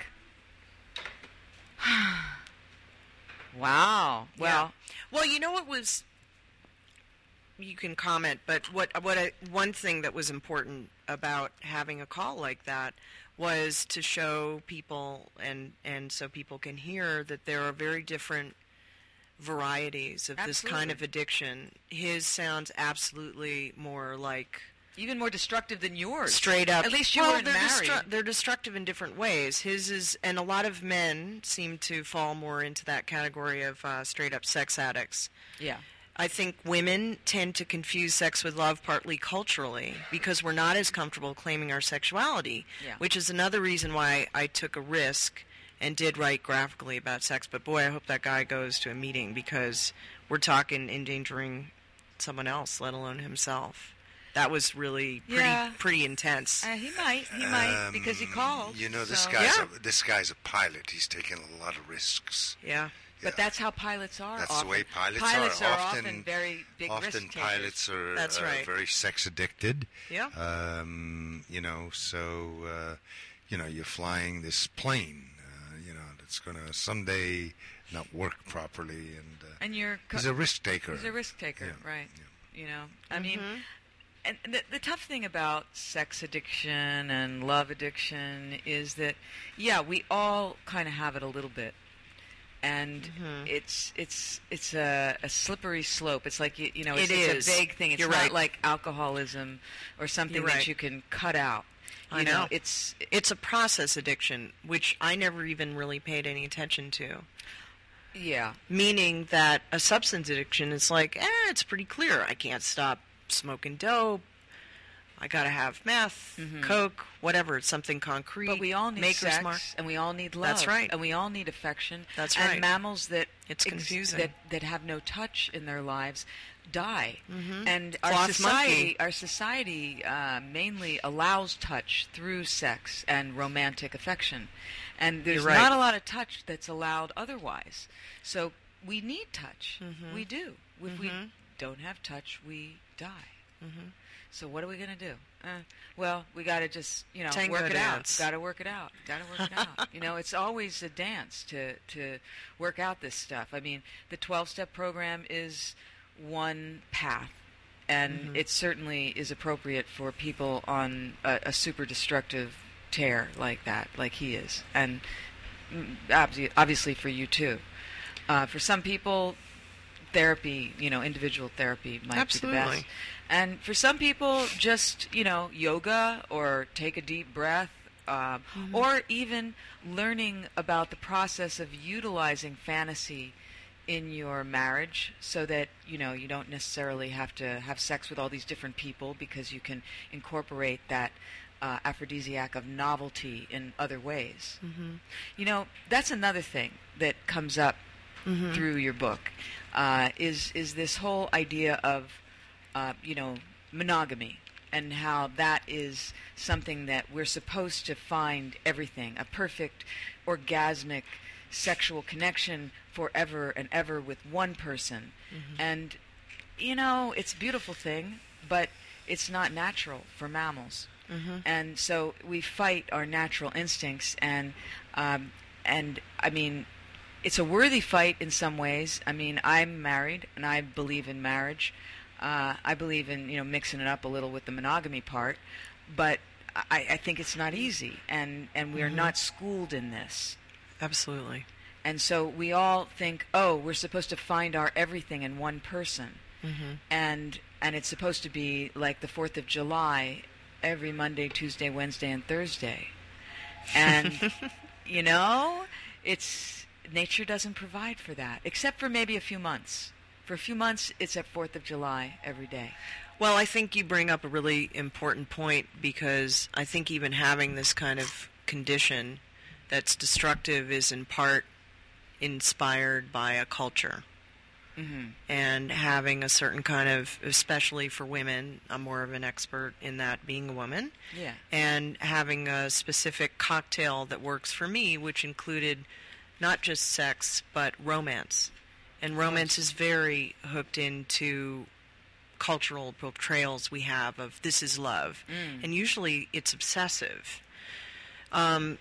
Wow. Well, you know what was... You can comment, but one thing that was important about having a call like that was to show people and so people can hear that there are very different varieties of this kind of addiction. His sounds absolutely more like... Even more destructive than yours. Straight up. At least you weren't married. They're destructive in different ways. His is, and a lot of men seem to fall more into that category of straight up sex addicts. Yeah. I think women tend to confuse sex with love partly culturally because we're not as comfortable claiming our sexuality, which is another reason why I took a risk and did write graphically about sex. But boy, I hope that guy goes to a meeting because we're talking endangering someone else, let alone himself. That was really pretty intense. He might, because he called. This guy's a pilot. He's taking a lot of risks. Yeah. But that's how pilots are. That's often. the way pilots are often very big risk takers. Often pilots are very sex addicted. Yeah. You're flying this plane, that's going to someday not work properly, and he's a risk taker. He's a risk taker, right? Yeah. I mean, and the tough thing about sex addiction and love addiction is that, we all kind of have it a little bit. And it's a slippery slope. It's like it's a vague thing. It's not like alcoholism or something that you can cut out. I know. It's a process addiction, which I never even really paid any attention to. Yeah. Meaning that a substance addiction is like, it's pretty clear. I can't stop smoking dope. I got to have meth, coke, whatever. It's something concrete. But we all need Maker's sex, Mark. and we all need love. That's right. And we all need affection. That's and right. mammals that It's confusing. that have no touch in their lives die. And Cloth monkey. our society mainly allows touch through sex and romantic affection, and there's You're right. not a lot of touch that's allowed otherwise. So we need touch. We do. If we don't have touch, we die. So what are we going to do? Well, we got to just, Tango work it dance. out. Got to work it out. Got to work it out. It's always a dance to work out this stuff. I mean, the 12-step program is one path, and it certainly is appropriate for people on a super destructive tear like that, like he is, and obviously for you too. For some people, therapy, individual therapy might Absolutely. be the best. And for some people, just, yoga or take a deep breath, or even learning about the process of utilizing fantasy in your marriage so that, you don't necessarily have to have sex with all these different people, because you can incorporate that aphrodisiac of novelty in other ways. That's another thing that comes up through your book, is this whole idea of monogamy, and how that is something that we're supposed to find everything, a perfect orgasmic sexual connection forever and ever with one person. And, it's a beautiful thing, but it's not natural for mammals. And so we fight our natural instincts, and I mean, it's a worthy fight in some ways. I mean, I'm married, and I believe in marriage. I believe in, mixing it up a little with the monogamy part, but I think it's not easy, and we are not schooled in this. Absolutely. And so we all think, oh, we're supposed to find our everything in one person, and it's supposed to be like the 4th of July, every Monday, Tuesday, Wednesday, and Thursday, and nature doesn't provide for that, except for maybe a few months. For a few months, it's at 4th of July every day. Well, I think you bring up a really important point, because I think even having this kind of condition that's destructive is in part inspired by a culture. And having a certain kind of, especially for women, I'm more of an expert in that, being a woman. Yeah. And having a specific cocktail that works for me, which included not just sex, but romance. And romance is very hooked into cultural portrayals we have of this is love. And usually it's obsessive. And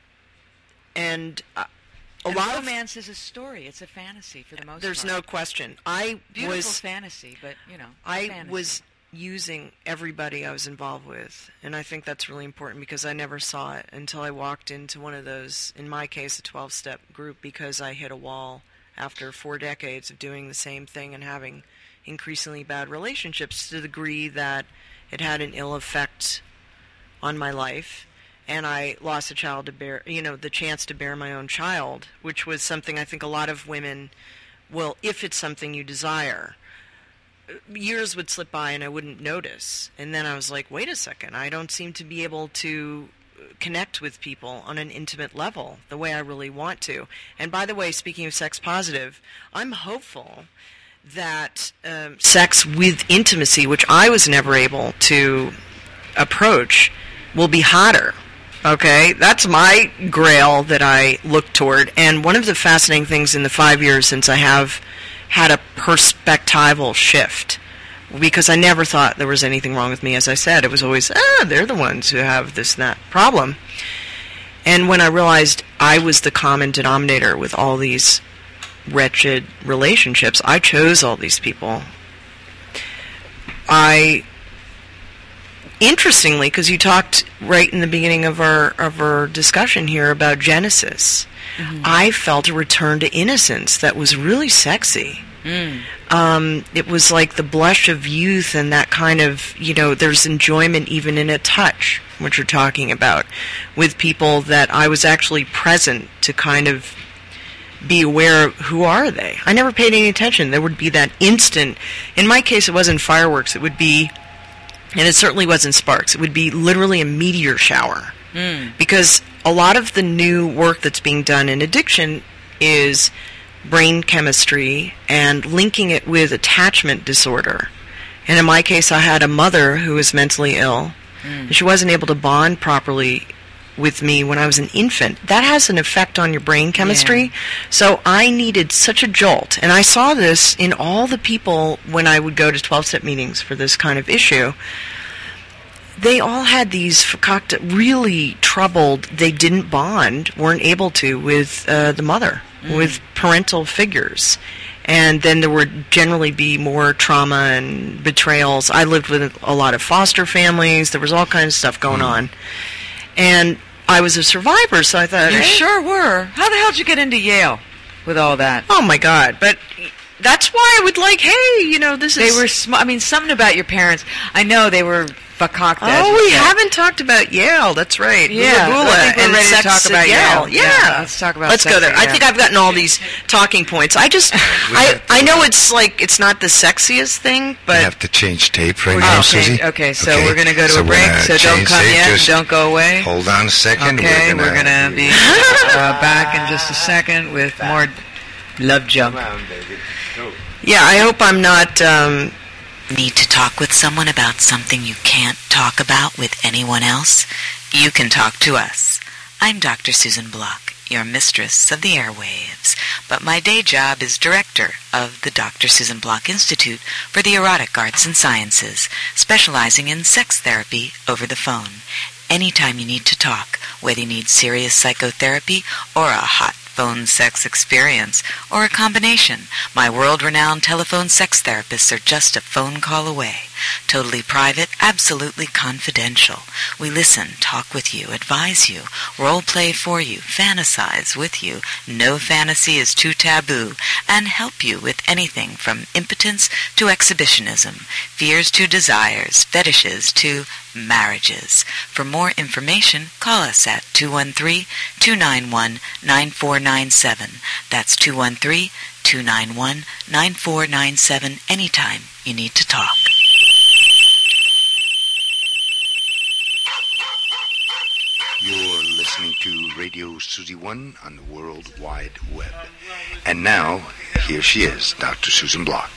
a lot of romance is a story. It's a fantasy for the most there's part. no question. Beautiful fantasy, but, I fantasy. was using everybody I was involved with, and I think that's really important, because I never saw it until I walked into one of those, in my case, a 12-step group, because I hit a wall after 4 decades of doing the same thing and having increasingly bad relationships, to the degree that it had an ill effect on my life. And I lost a child to bear, the chance to bear my own child, which was something I think a lot of women will, if it's something you desire. Years would slip by and I wouldn't notice. And then I was like, wait a second, I don't seem to be able to connect with people on an intimate level the way I really want to. And by the way, speaking of sex positive, I'm hopeful that sex with intimacy, which I was never able to approach, will be hotter. Okay, that's my grail that I look toward. And one of the fascinating things in the 5 years since I have had a perspectival shift, because I never thought there was anything wrong with me. As I said, it was always, they're the ones who have this and that problem. And when I realized I was the common denominator with all these wretched relationships, I chose all these people. Interestingly, because you talked right in the beginning of our discussion here about Genesis, I felt a return to innocence that was really sexy. It was like the blush of youth, and that kind of, there's enjoyment even in a touch, which you're talking about, with people that I was actually present to kind of be aware of who are they. I never paid any attention. There would be that instant. In my case, it wasn't fireworks. It would be And it certainly wasn't sparks. It would be literally a meteor shower. Because a lot of the new work that's being done in addiction is brain chemistry and linking it with attachment disorder. And in my case, I had a mother who was mentally ill. And she wasn't able to bond properly with me when I was an infant. That has an effect on your brain chemistry. Yeah. So I needed such a jolt. And I saw this in all the people when I would go to 12-step meetings for this kind of issue. They all had these really troubled, they didn't bond, weren't able to with the mother, with parental figures. And then there would generally be more trauma and betrayals. I lived with a lot of foster families. There was all kinds of stuff going on. And I was a survivor, so I thought... You sure were. How the hell did you get into Yale with all that? Oh, my God. But that's why I would this is... They were something about your parents. I know they were... Oh, we haven't talked about Yale. That's right. Yeah, I think we're ready to talk about Yale. Yeah, let's talk about. Let's go there. I think I've gotten all these talking points. I know it's not the sexiest thing, but we have to change tape right now, Susie. Okay, so we're going to go to a break. So don't come yet. Don't go away. Hold on a second. Okay, we're going to be back in just a second with more love junk. Yeah, I hope I'm not. Need to talk with someone about something you can't talk about with anyone else? You can talk to us. I'm Dr. Susan Block, your mistress of the airwaves, but my day job is director of the Dr. Susan Block Institute for the Erotic Arts and Sciences, specializing in sex therapy over the phone. Anytime you need to talk, whether you need serious psychotherapy or a hot phone sex experience, or a combination, my world-renowned telephone sex therapists are just a phone call away. Totally private, absolutely confidential. We listen, talk with you, advise you, role-play for you, fantasize with you, no fantasy is too taboo, and help you with anything from impotence to exhibitionism, fears to desires, fetishes to marriages. For more information, call us at 213-291-9497. That's 213-291-9497 anytime you need to talk. You're listening to Radio Susie One on the World Wide Web. And now, here she is, Dr. Susan Block.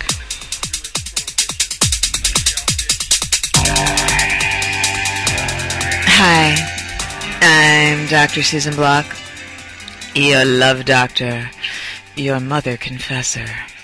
Hi, I'm Dr. Susan Block, your love doctor, your mother confessor.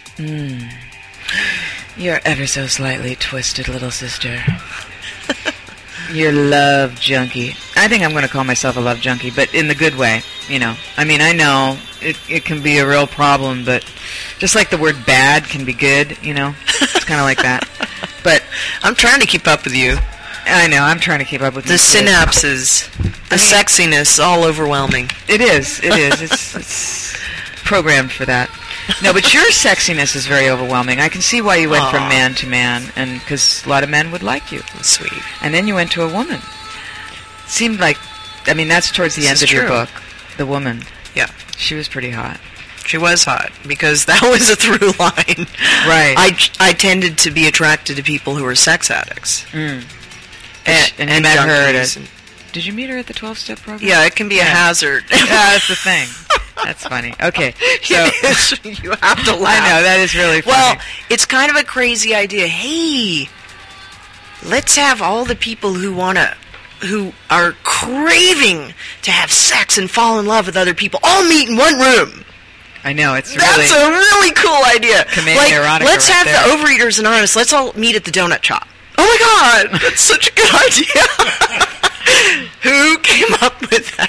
Your ever so slightly twisted little sister. Your love junkie. I think I'm going to call myself a love junkie, but in the good way, I know it can be a real problem, but just like the word bad can be good, it's kind of like that. But I'm trying to keep up with you. I know, I'm trying to keep up with the synapses, the sexiness, all overwhelming. It is. It's programmed for that. No, but your sexiness is very overwhelming. I can see why you went from man to man, and because a lot of men would like you. Sweet. And then you went to a woman. Seemed like, that's towards the end of your book. The woman. Yeah. She was pretty hot. She was hot, because that was a through line. Right. I tended to be attracted to people who were sex addicts. And you met her did you meet her at the 12-step program? Yeah, it can be a hazard. Yeah, that's the thing. That's funny. Okay, so you have to laugh. I know, that is really funny. Well, it's kind of a crazy idea. Hey, let's have all the people who are craving to have sex and fall in love with other people all meet in one room. I know, it's That's a really cool idea. Erotica let's have the Overeaters Anonymous. Let's all meet at the donut shop. Oh my God, that's such a good idea. Who came up with that?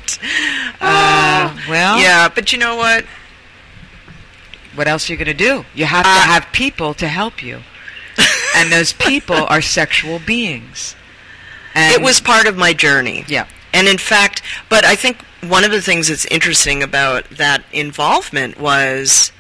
Well, yeah, but you know what? What else are you going to do? You have to have people to help you. And those people are sexual beings. And it was part of my journey. Yeah. And in fact, but I think one of the things that's interesting about that involvement was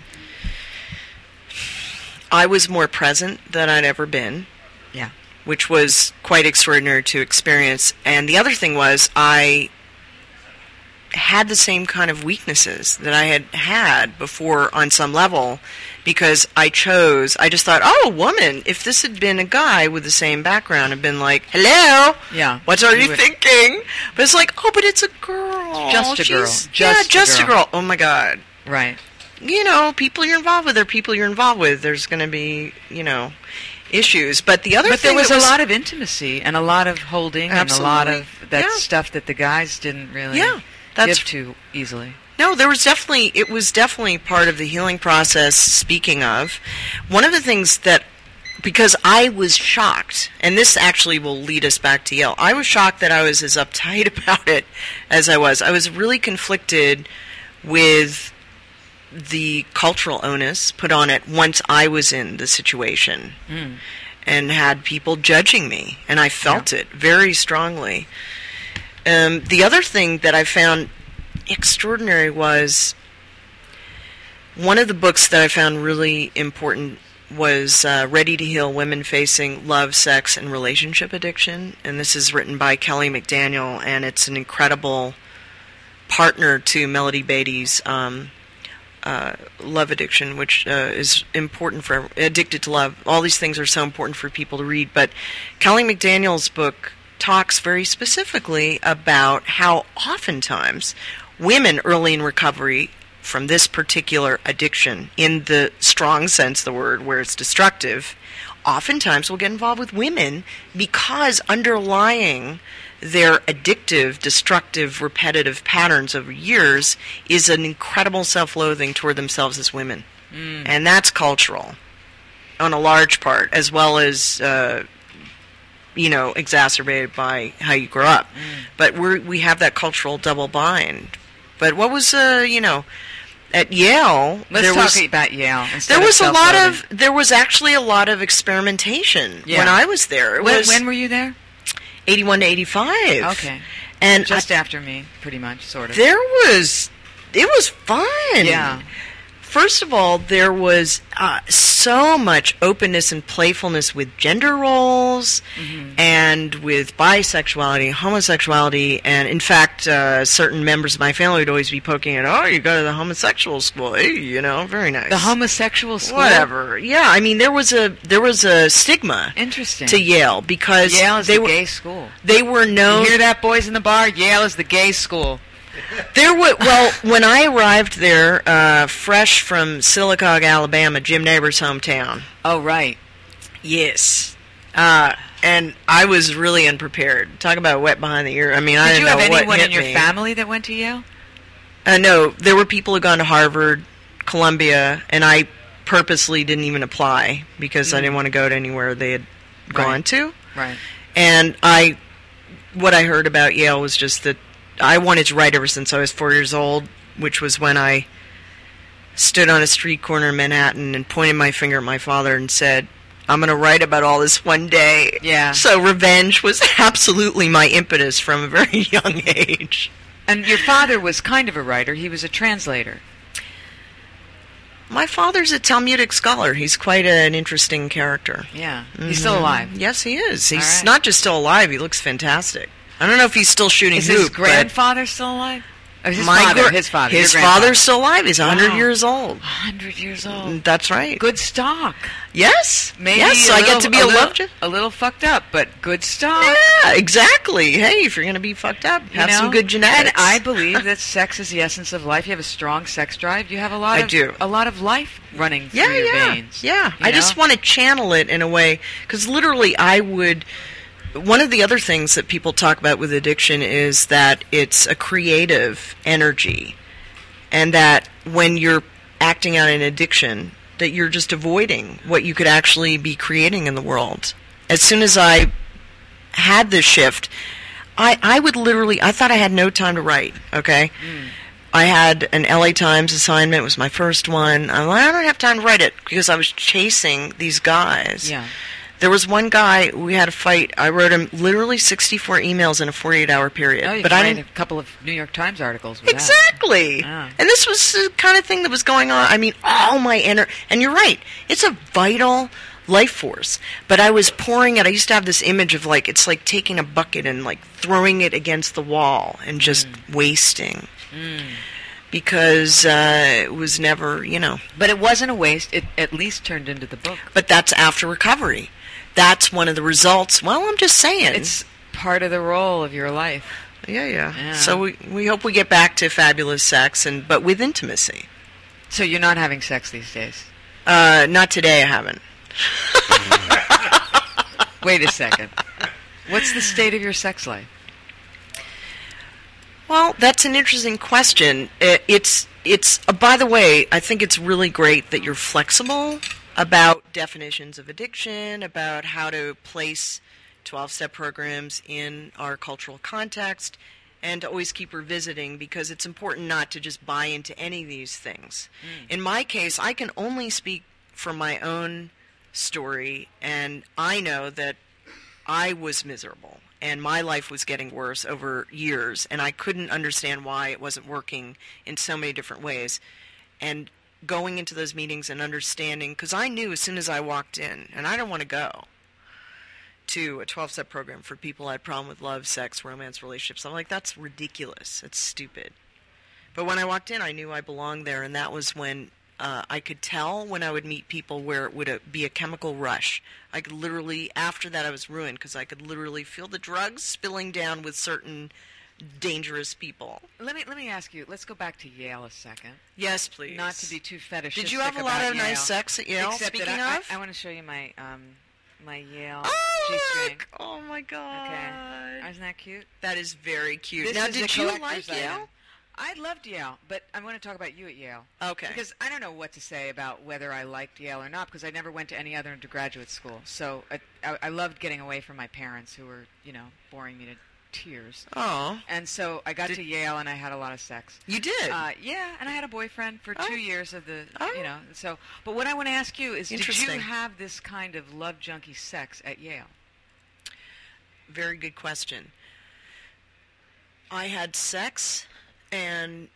I was more present than I'd ever been. Yeah. Which was quite extraordinary to experience. And the other thing was I had the same kind of weaknesses that I had had before on some level, because I just thought, oh, a woman. If this had been a guy with the same background, I'd been like, hello, Yeah. what are you thinking? But it's like, oh, but it's a girl. Just a girl. Just a girl. Oh, my God. Right. You know, people you're involved with are people you're involved with. There's going to be, issues. But the other But thing there was a lot of intimacy and a lot of holding and a lot of that Yeah. stuff that the guys didn't really that's give to easily. No, it was definitely part of the healing process. Speaking of, one of the things that, because I was shocked, and this actually will lead us back to Yale, I was shocked that I was as uptight about it as I was. I was really conflicted with the cultural onus put on it once I was in the situation and had people judging me, and I felt it very strongly. The other thing that I found extraordinary was one of the books that I found really important was Ready to Heal Women Facing Love, Sex, and Relationship Addiction, and this is written by Kelly McDaniel, and it's an incredible partner to Melody Beattie's love addiction, which is important for Addicted to Love. All these things are so important for people to read, but Kelly McDaniel's book talks very specifically about how oftentimes women early in recovery from this particular addiction, in the strong sense of the word, where it's destructive, oftentimes will get involved with women because underlying their addictive, destructive, repetitive patterns over years is an incredible self-loathing toward themselves as women. And that's cultural on a large part, as well as exacerbated by how you grow up. But we have that cultural double bind. But what was, at Yale... Let's talk about Yale. There was actually a lot of experimentation when I was there. When were you there? 81 to 85. Okay. And just after me, pretty much, sort of. It was fun. Yeah. First of all, there was so much openness and playfulness with gender roles and with bisexuality, homosexuality, and in fact, certain members of my family would always be poking at, oh, you go to the homosexual school, hey, very nice. The homosexual school? Whatever. Yeah, I mean, there was a stigma Interesting. to Yale because Yale is the gay school. They were known. You hear that, boys in the bar? Yale is the gay school. When I arrived there, fresh from Sylacauga, Alabama, Jim Neighbors' hometown. Oh, right. Yes. And I was really unprepared. Talk about wet behind the ear. I mean, I didn't know what hit me. Did you have anyone in your family that went to Yale? No, there were people who had gone to Harvard, Columbia, and I purposely didn't even apply because I didn't want to go to anywhere they had gone to. Right. And what I heard about Yale was just that I wanted to write ever since I was 4 years old, which was when I stood on a street corner in Manhattan and pointed my finger at my father and said, I'm going to write about all this one day. Yeah. So revenge was absolutely my impetus from a very young age. And your father was kind of a writer. He was a translator. My father's a Talmudic scholar. He's quite an interesting character. Yeah. He's still alive. Yes, he is. He's not just still alive. He looks fantastic. I don't know if he's still shooting hoop. Is his grandfather still alive? Or his father. His father's still alive. He's 100 years old. 100 years old. That's right. Good stock. Yes. Maybe yes, I get to be a little fucked up, but good stock. Yeah, exactly. Hey, if you're going to be fucked up, have some good genetics. And I believe that sex is the essence of life. You have a strong sex drive. You have a lot of life running through your veins. Yeah, I just want to channel it in a way, because literally one of the other things that people talk about with addiction is that it's a creative energy, and that when you're acting out an addiction, that you're just avoiding what you could actually be creating in the world. As soon as I had this shift, I thought I had no time to write, okay? I had an LA Times assignment. It was my first one. I'm like, I don't have time to write it, because I was chasing these guys. Yeah. There was one guy, we had a fight. I wrote him literally 64 emails in a 48-hour period. Oh, you could write a couple of New York Times articles with Exactly. that. And this was the kind of thing that was going on. I mean, all my energy. And you're right. It's a vital life force. But I was pouring it. I used to have this image of it's like taking a bucket and throwing it against the wall and just wasting. because it was never, But it wasn't a waste. It at least turned into the book. But that's after recovery. That's one of the results. Well, I'm just saying. It's part of the role of your life. Yeah. So we hope we get back to fabulous sex, but with intimacy. So you're not having sex these days? Not today, I haven't. Wait a second. What's the state of your sex life? Well, that's an interesting question. It's by the way, I think it's really great that you're flexible about definitions of addiction, about how to place 12-step programs in our cultural context, and to always keep revisiting, because it's important not to just buy into any of these things. In my case, I can only speak from my own story, and I know that I was miserable, and my life was getting worse over years, and I couldn't understand why it wasn't working in so many different ways. And going into those meetings and understanding, because I knew as soon as I walked in, and I don't want to go to a 12-step program for people who had a problem with love, sex, romance, relationships. I'm like, that's ridiculous. It's stupid. But when I walked in, I knew I belonged there, and that was when I could tell when I would meet people where it would be a chemical rush. I could literally, after that I was ruined, because I could literally feel the drugs spilling down with certain dangerous people. Let me ask you, let's go back to Yale a second. Yes, please. Not to be too fetishistic. Did you have a lot of nice sex at Yale, Except speaking that of? I want to show you my Yale Oh, G-string. look! Oh, my God. Okay. Isn't that cute? That is very cute. This Now, is did the you collector's like Yale? item. I loved Yale, but I want to talk about you at Yale. Okay. Because I don't know what to say about whether I liked Yale or not, because I never went to any other undergraduate school. So I loved getting away from my parents, who were, boring me to tears. Oh. And so I got to Yale, and I had a lot of sex. You did? Yeah, and I had a boyfriend for 2 years of the, Oh. So, but what I want to ask you is, did you Interesting. have this kind of love junkie sex at Yale? Very good question. I had sex, and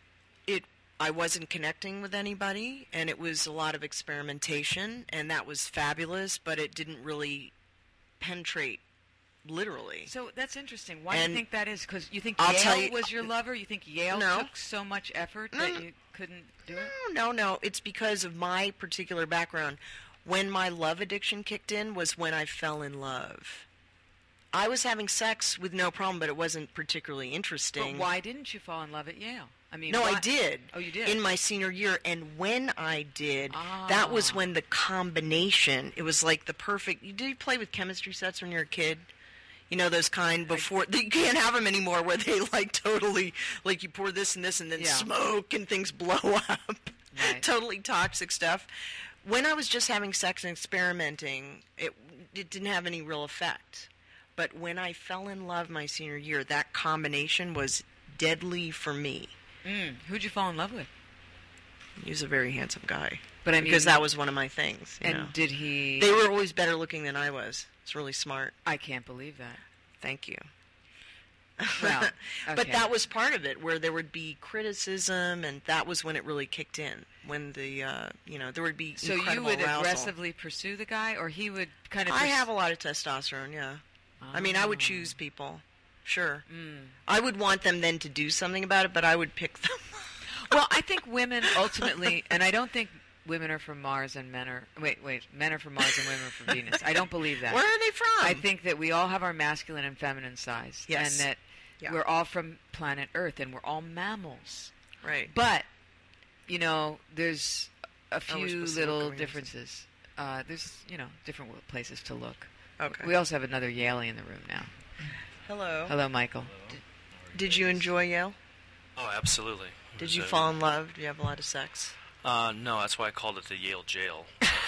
I wasn't connecting with anybody, and it was a lot of experimentation, and that was fabulous, but it didn't really penetrate literally. So that's interesting. Why do you think that is? Because you think I'll tell Yale you- was your lover? You think Yale No. took so much effort that you couldn't do it? No. It's because of my particular background. When my love addiction kicked in was when I fell in love. I was having sex with no problem, but it wasn't particularly interesting. But why didn't you fall in love at Yale? I mean, No, why? I did. Oh, you did? In my senior year. And when I did, that was when the combination, it was like the perfect... Did you play with chemistry sets when you were a kid? You know, those kind before... You can't have them anymore where they totally... you pour this and this and then smoke and things blow up. Right. Totally toxic stuff. When I was just having sex and experimenting, it didn't have any real effect. But when I fell in love my senior year, that combination was deadly for me. Who'd you fall in love with? He was a very handsome guy. But I mean, because that was one of my things. You know. Did he... They were always better looking than I was. It's really smart. I can't believe that. Thank you. Well, But okay. that was part of it, where there would be criticism, and that was when it really kicked in. When the, there would be So incredible you would arousal. aggressively pursue the guy, or he would kind of... I have a lot of testosterone, yeah. I mean, I would choose people. Sure. I would want them then to do something about it, but I would pick them. Well, I think women ultimately, and I don't think women are from Mars and men are... Wait, men are from Mars and women are from Venus. I don't believe that. Where are they from? I think that we all have our masculine and feminine sides. Yes. And that we're all from planet Earth, and we're all mammals. Right. But, there's a we're few supposed to little look around. differences. There's, different places to look. Okay. We also have another Yaley in the room now. Hello. Hello, Michael. Did you enjoy Yale? Oh, absolutely. Did you fall in love? Did you have a lot of sex? No, that's why I called it the Yale Jail.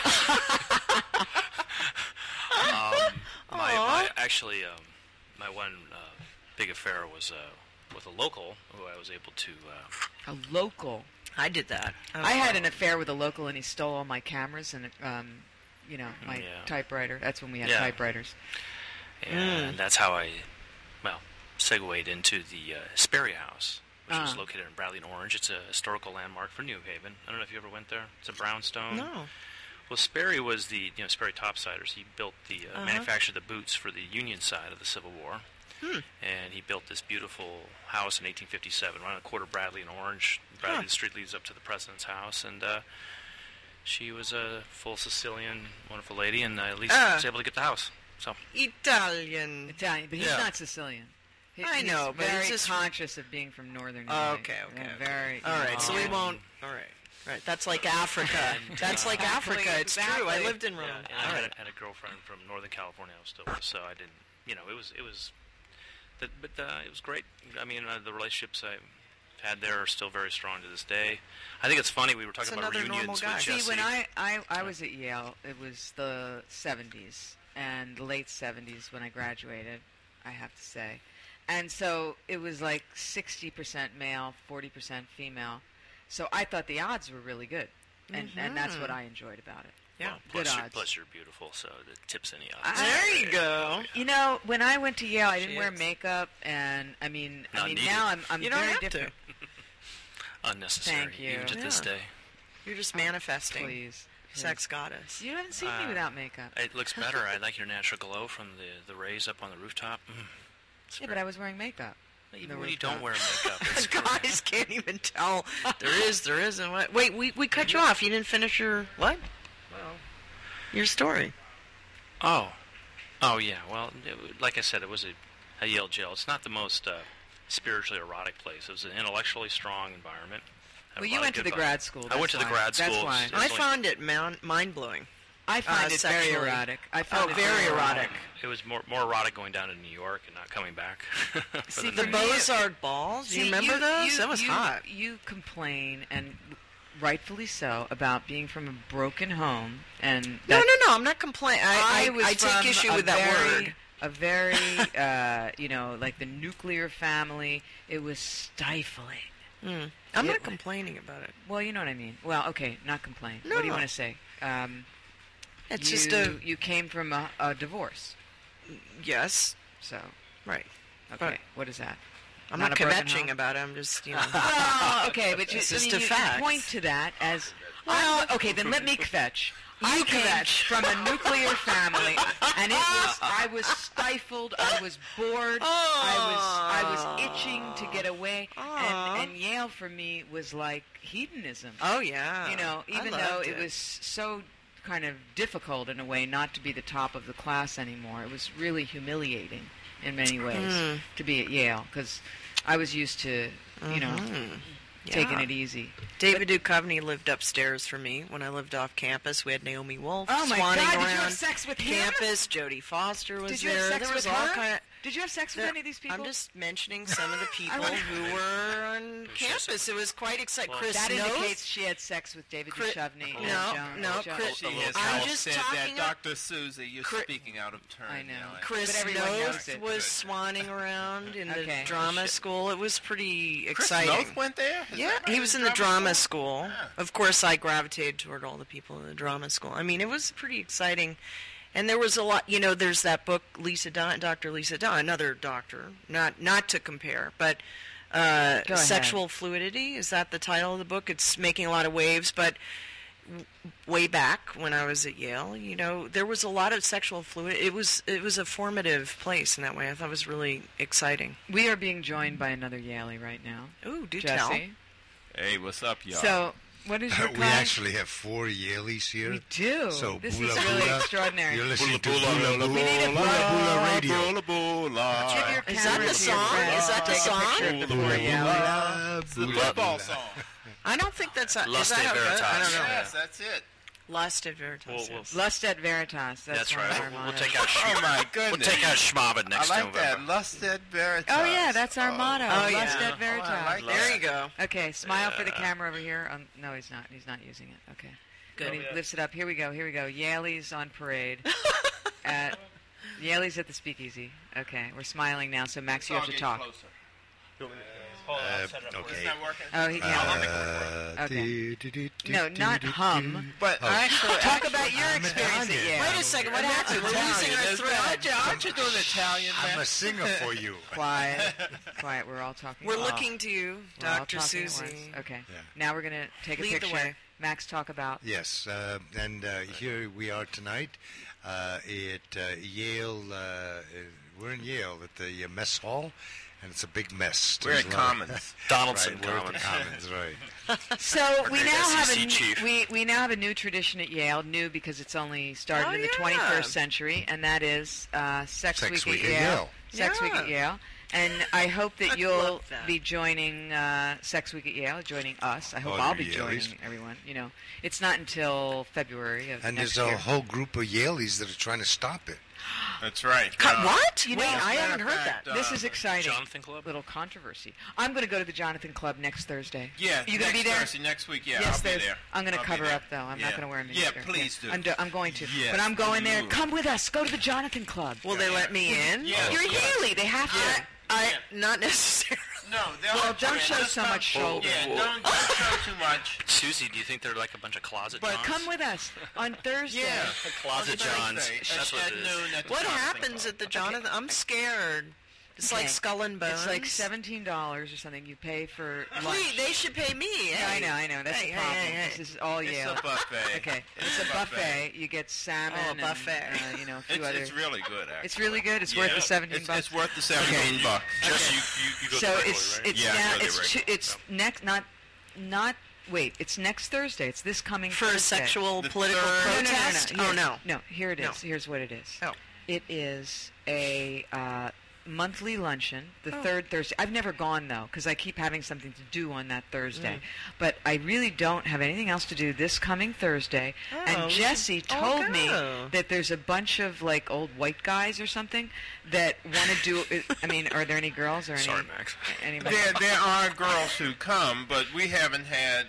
My one big affair was with a local who I was able to... A local. I did that. I had an affair with a local, and he stole all my cameras and, my typewriter. That's when we had typewriters. And that's how I, segued into the Sperry House, which is located in Bradley and Orange. It's a historical landmark for New Haven. I don't know if you ever went there. It's a brownstone. No. Well, Sperry was the, Sperry Topsiders. He built the, manufactured the boots for the Union side of the Civil War. And he built this beautiful house in 1857, right on the corner of Bradley and Orange. Bradley Street leads up to the president's house, and she was a full Sicilian, wonderful lady, and at least was able to get the house. So Italian, but he's not Sicilian. I know, he's but very he's just conscious of being from Northern Oh, Italy. okay. Very. All right, so we won't. All right. Right, that's like Africa. That's like Africa. It's true. I lived in Rome. Yeah, and I had a girlfriend from Northern California I was still with, so I didn't, it was great. I mean, the relationships I've had there are still very strong to this day. I think it's funny, we were talking about another normal reunions guy. with Jesse. See, when I was at Yale, it was the 70s and the late 70s when I graduated, I have to say. And so it was like 60% male, 40% female. So I thought the odds were really good, and that's what I enjoyed about it. Yeah, well, good odds. Plus you're beautiful, so the tips any odds. There you go. You know, when I went to Yale, I didn't She wear is. makeup, and I mean Not now I'm You don't very have different. Unnecessary, Thank you. even to this Yeah. day. You're just manifesting. Please, Sex goddess. You haven't seen me without makeup. It looks better. I like your natural glow from the rays up on the rooftop. Yeah, but I was wearing makeup. Even when you don't wear makeup, it's Guys can't even tell. There isn't. What? Wait, we cut you off. You didn't finish your what? well. Your story. Oh yeah. Well, like I said, it was a Yale jail. It's not the most spiritually erotic place. It was an intellectually strong environment. Had a Well, lot you of went to good the vibes. grad school. I went to the grad school. That's why. It's I like- found it mind-blowing. I find it very sexually. erotic. I found it very erotic. It was more erotic going down to New York and not coming back. For See, The For me, Beaux-Arts balls. Do you remember those? That was hot. You complain, and rightfully so, about being from a broken home, and No, that- I'm not complaining. I take from issue a with that very- word. A very, like the nuclear family. It was stifling. I'm Yeah. not complaining about it. Well, you know what I mean. Well, okay, not complain. No. What do you want to say? It's just a You came from a divorce, yes, so right. okay. But- What is that? I'm Not not a broken kvetching home? about it. I'm just Oh, okay, but It's I just mean, a you fact. point to that as Well- okay. Then let me kvetch. I You came kvetch. from a nuclear family, and I was stifled. I was bored. I was itching to get away, and Yale for me was like hedonism. Oh yeah. You know, I even though loved it was so kind of difficult in a way not to be the top of the class anymore. It was really humiliating in many ways to be at Yale because I was used to, taking it easy. David Duchovny lived upstairs for me when I lived off campus. We had Naomi Wolf Oh my swanning God! around Did you have sex with him? campus. Jodie Foster was Did you there. have sex there was with all her? kind of. Did you have sex with any of these people? I'm just mentioning some of the people wonder- who were on campus. It was quite exciting. Well, Chris That Noth. indicates she had sex with David Duchovny. No, and no, Joan. Chris- She is I'm now just said talking that Dr. Susie, you're Chris- speaking out of turn. I know. now. Chris But everyone knows Noth it. was swanning around in Okay. the drama school. It was pretty Chris exciting. Noth went there? Is Yeah, that right? he was in the drama school. Yeah. Of course, I gravitated toward all the people in the drama school. I mean, it was pretty exciting. And there was a lot, there's that book, Dr. Lisa Dunn, another doctor, not to compare, but ahead. Sexual Fluidity, is that the title of the book? It's making a lot of waves, but way back when I was at Yale, there was a lot of sexual fluidity. It was a formative place in that way. I thought it was really exciting. We are being joined by another Yaley right now. Ooh, do Jesse. tell. Hey, what's up, y'all? So, what is your We class? actually have 4 Yaleys here. We do. So This Bula is really Bula, extraordinary. You're listening to Bula Bula Bula Bula, need a Bula Radio. Bula Bula. Give your Is that camera the to your song? friend. Is that the Take a song? picture of the Bula four Bula. Yaley. It's the football song. I don't think that's is Lust that et how it goes? I don't Veritas. know. Yes, that's it. Lust et Veritas. We'll yes. Lust et Veritas. That's one of right. our We'll mottos. take out Oh, my We'll goodness. take out Schmabit I next like November. that. Lust et Veritas. Oh, yeah, that's our motto. Oh, Lust yeah. et Veritas. Oh, I like There you go. Okay, smile for the camera over here. No, he's not. He's not using it. Okay. Good. When he lifts it up. Here we go. Yaley's on parade. Yaley's at the Speakeasy. Okay, we're smiling now, so Max, you have to talk. Okay. Oh, he can't. Okay. No, not hum. But actually, Talk about your experience at Yale. Wait a second. What happened? We're losing our thread. Aren't you doing Italian, I'm man? a singer for you. Quiet. Quiet. We're all talking. We're looking to you, We're all Dr. talking at Susie. once. Okay. Yeah. Now we're going to take a Lead the picture. way. Max, talk about. Yes, and here we are tonight at Yale We're in Yale at the mess hall, and it's a big mess. We're There's at a lot of- Commons. Donaldson Right, we're at the Commons. Commons, right. So we Great now have SEC chief. we now have a new tradition at Yale, new because it's only started Oh, in the yeah. 21st century, and that is Sex Week at Yale. Yale. Sex Week at Yale. And I hope that I you'll love that. be joining Sex Week at Yale, joining us. I hope Oh, I'll the be joining Yaleys. everyone. You know, it's not until February of And next there's a year. whole group of Yaleys that are trying to stop it. That's right. What? You Wait, know, I as a haven't matter of heard fact, that. This is exciting. Jonathan Club? Little controversy. I'm going to go to the Jonathan Club next Thursday. Yeah, you going to be there? Thursday, next week, yeah, Yes, I'll be there's- there. I'm going to I'll be cover there. up, though. I'm not Yeah. going to wear a Yeah, miniskirt. please do. I'm going to. Yes, but I'm going there. do. Come with us. Go to the Jonathan Club. Will they let me in? Yeah. You're Haley. They have to. I not necessarily. No, they'll Well, let you don't in. show Just so come- much shoulder. Yeah, don't show too much. Susie, do you think they're like a bunch of closet But Johns? Come with us on Thursday. Yeah. Closet On Johns. Thursday That's what at it is. noon at the What Jonathan happens Club. at the Jonathan? I'm scared. It's like Okay. Skull and Bones. It's like $17 or something you pay for lunch. Wait, they should pay me. Yeah, Hey. I know. That's Hey, the hey, problem. hey, hey. This is all It's Yale. a buffet. Okay, it's a buffet. You get salmon. Oh, a buffet. And, you know, a few It's, other. it's really good, actually. It's really good. It's worth the 17 It's, bucks. it's worth the 17 bucks. Just you go So to it's right? it's Yeah, now I go there it's regularly. it's next not wait, it's next Thursday. It's this coming For a Thursday. sexual The political third- protest? No. Oh, no. No, here it is. No. Here's what it is. Oh. It is a monthly luncheon, the Oh. third Thursday. I've never gone, though, because I keep having something to do on that Mm. Thursday. But I really don't have anything else to do this coming Thursday. Oh, And we Jesse should all told me go. that there's a bunch of, like, old white guys or something that want to do it. I mean, are there any girls or any? Sorry, Max. Anybody? There are girls who come, but we haven't had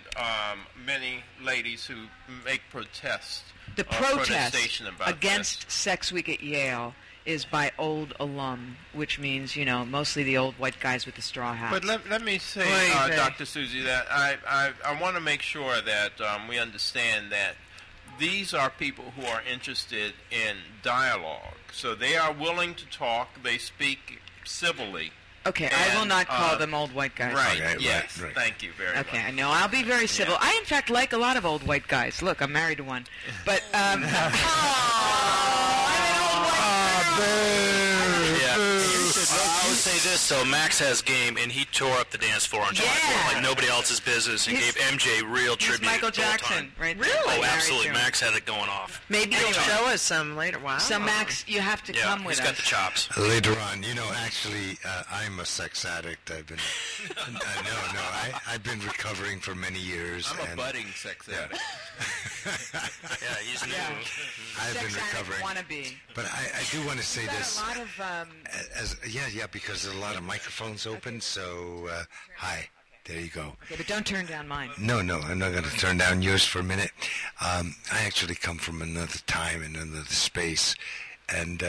many ladies who make protests. The or protest protestation about against this. Sex Week at Yale is by old alum, which means, you know, mostly the old white guys with the straw hats. But let me say, Oy vey. Dr. Susie, that I want to make sure that we understand that these are people who are interested in dialogue. So they are willing to talk. They speak civilly. Okay, I will And, not call them old white guys. Right, Okay, yes. right. Thank you very Okay, much. I know. I'll be very civil. I, in fact, like a lot of old white guys. Look, I'm married to one. But, I'm an old white girl. Yeah. I would say this, though. Max has game, and he tore up the dance floor on July Yeah. 4th like nobody else's business and He's- gave MJ real He's tribute. Michael the whole Jackson, time. right there. Really? Oh, Married absolutely. to him. Max had it going off. Maybe you'll show us some later. Wow. So, Max, you have to Yeah, come with he's us. got the chops. Later on, actually, I'm a sex addict. I've been, I've been recovering for many years. I'm a and budding sex addict. Yeah, he's new. I've Sex been addict recovering. wannabe. But I do want to say Got this. a lot of Because there's a lot of microphones open. So, hi. There you go. okay, but don't turn down mine. No, I'm not going to turn down yours for a minute. I actually come from another time and another space, and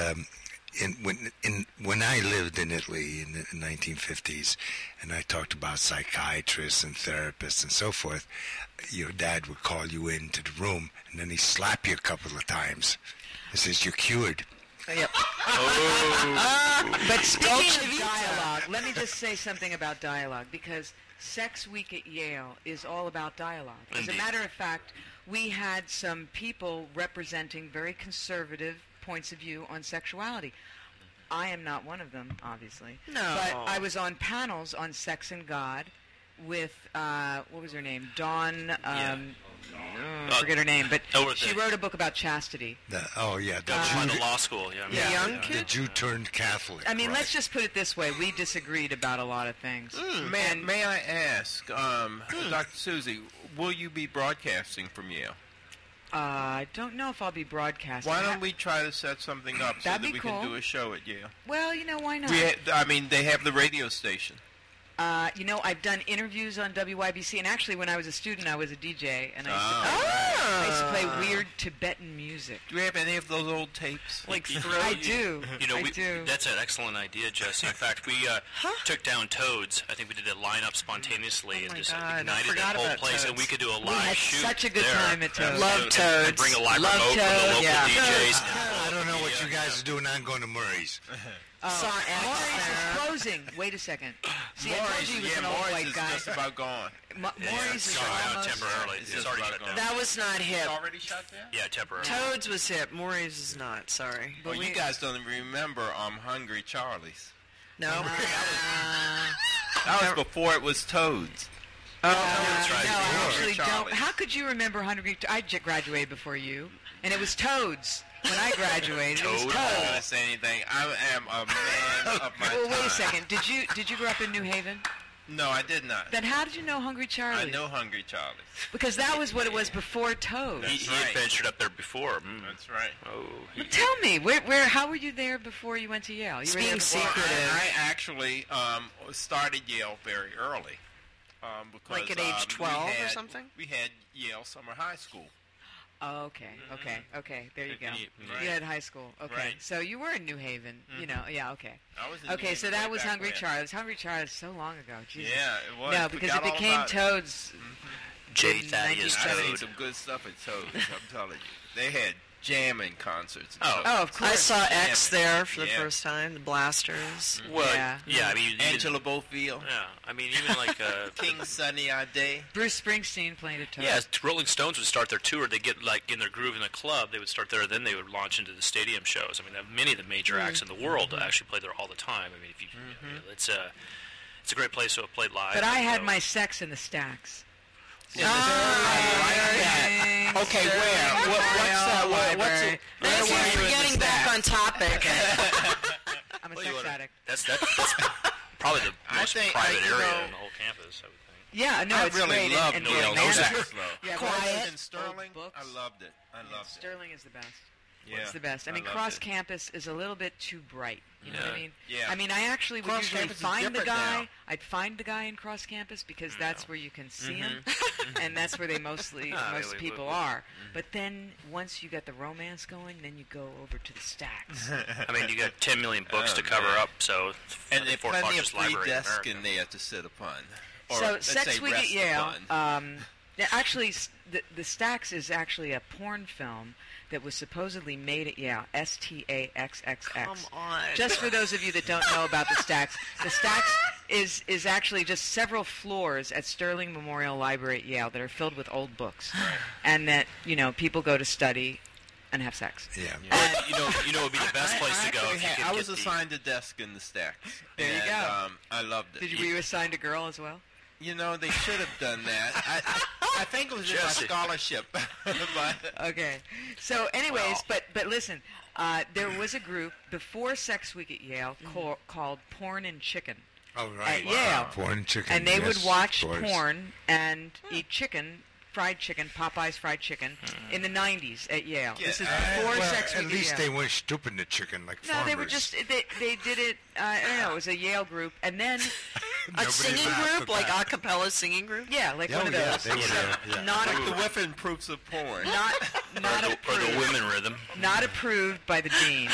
when I lived in Italy in the 1950s, and I talked about psychiatrists and therapists and so forth, your dad would call you into the room, and then he'd slap you a couple of times. He says, "You're cured." Yep. But speaking of dialogue, let me just say something about dialogue, because Sex Week at Yale is all about dialogue. As a Indeed. matter of fact, we had some people representing very conservative points of view on sexuality. I am not one of them, obviously. No. But I was on panels on sex and God with, what was her name? Dawn, I forget her name, but she wrote a book about chastity. By the law school, yeah. The young The kid? Jew turned Catholic. I mean, right. let's just put it this way. We disagreed about a lot of things. May I ask, Dr. Susie, will you be broadcasting from Yale? I don't know if I'll be broadcasting. Why don't we try to set something up so That'd that be we cool. can do a show at Yale? Well, why not? They have the radio station. I've done interviews on WYBC, and actually, when I was a student, I was a DJ, and I used to play weird Tibetan music. Do we have any of those old tapes? Like I do. I we, do. That's an excellent idea, Jesse. In fact, we took down Toads. I think we did a lineup spontaneously and my just God, I ignited forgot that whole about place, and Toads. we could do a We live had shoot such a good there. time at Toads. Love Absolutely. And Toads. bring a live Love remote from the Toads. local Yeah. DJs. I don't know what what you guys are doing. I'm going to Murray's. Saw X Maury's there. is closing. Wait a second. See, I told Morris, you he was an old Morris white is guy. just about gone. Maury's is Gone out almost... temporarily. It's It's just already about shut gone. down. That was not It's hip. already shut down? Yeah, temporarily. Toads was hip. Maury's is not. Sorry. Well, you guys don't even remember Hungry Charlie's. No. That was before it was Toads. No, That's right. I actually Charlie's. don't. How could you remember Hungry? I graduated before you, and it was Toads when I graduated. It was Toad? I'm not Toads. going to say anything. I am a man of my Well, time. wait a second. Did you grow up in New Haven? No, I did not. Then how did you know Hungry I Charlie? know Hungry Charlie's. Because that was what it was before Toads. That's He right. had ventured up there before. That's right. Oh, But tell me, where, how were you there before you went to Yale? You It's were there being before- secretive. I actually started Yale very early. Because, Like at age we 12 or had- something? We had Yale Summer High School. Oh, okay. There you go. Right. You had high school. Okay, Right. so you were in New Haven. You know, yeah. Okay. I was in Okay, New so Haven that way was back Hungry when. Charlie's. Hungry Charlie's so long ago. Jesus. Yeah, it was. No, because it Forgot all became about it. Toads. J. in Thaddeus I 1970s. seen Toad. some good stuff at Toads. I'm telling you, they had jamming concerts. at Oh. Toads. Oh, of course. I saw X there for the Yeah. first time. The Blasters. Well, Yeah. I mean, even, Angela Bofield, Yeah, I mean, even like King Sunny Ade. Bruce Springsteen played at Toads. yeah, Rolling Stones would start their tour. They get like in their groove in the club. They would start there, then they would launch into the stadium shows. I mean, many of the major acts in the world actually play there all the time. I mean, if you, it's a great place to have played live. But I and, had my sex in the stacks. Okay, where? What's it? Thank you for getting back on topic. I'm a Well, sex you addict. That's probably the I most think- private you area know- in the whole campus, I would think. Yeah, no, I it's really great. loved and New Yale York knows Sex, though. Yeah, Quiet. In Sterling, Old books. I loved it. I loved it. Sterling is the best. Yeah, It's the best. I mean, loved cross it. campus is a little bit too bright. You know what I Yeah. mean? Yeah. I mean, I actually would Cross usually campus is find the different guy. now. I'd find the guy in cross campus because that's where you can see him, and that's where they most really, people are. But then once you get the romance going, then you go over to the stacks. I mean, you got 10 million books Oh, to cover man. up, so And there's fourth plenty of largest free library in desks America. in there to sit upon. Or, So let's Sex say Week at rest Yale. upon. Actually, the Stacks is actually a porn film that was supposedly made at Yale. STAXXX. Come on. Just for those of you that don't know about the Stacks is actually just several floors at Sterling Memorial Library at Yale that are filled with old books, and that people go to study and have sex. Yeah. You know, it would be the best place to go. actually If you had- could I get was the- assigned a desk in the stacks. There you and, go. I loved it. Were you assigned a girl as well? You know, they should have done that. I think it was in my Jesse. scholarship. But Okay. So, anyways, but listen, there was a group before Sex Week at Yale called Porn and Chicken. Oh, right. At Yale. Porn chicken. And they yes, would watch of course. porn and eat chicken, fried chicken, Popeye's fried chicken, in the 90s at Yale. Yeah, This is well, before Well, Sex Week at least Yale. they weren't stupid the chicken like No, farmers. they were just they did it. I don't know. It was a Yale group, and then A Nobody singing laughed group, at like that. a cappella singing group? yeah, like Oh, one of yeah, those. they were there, yeah. Not like the approved. whipping proofs of porn. Not or the approved. women rhythm. Not approved by the dean.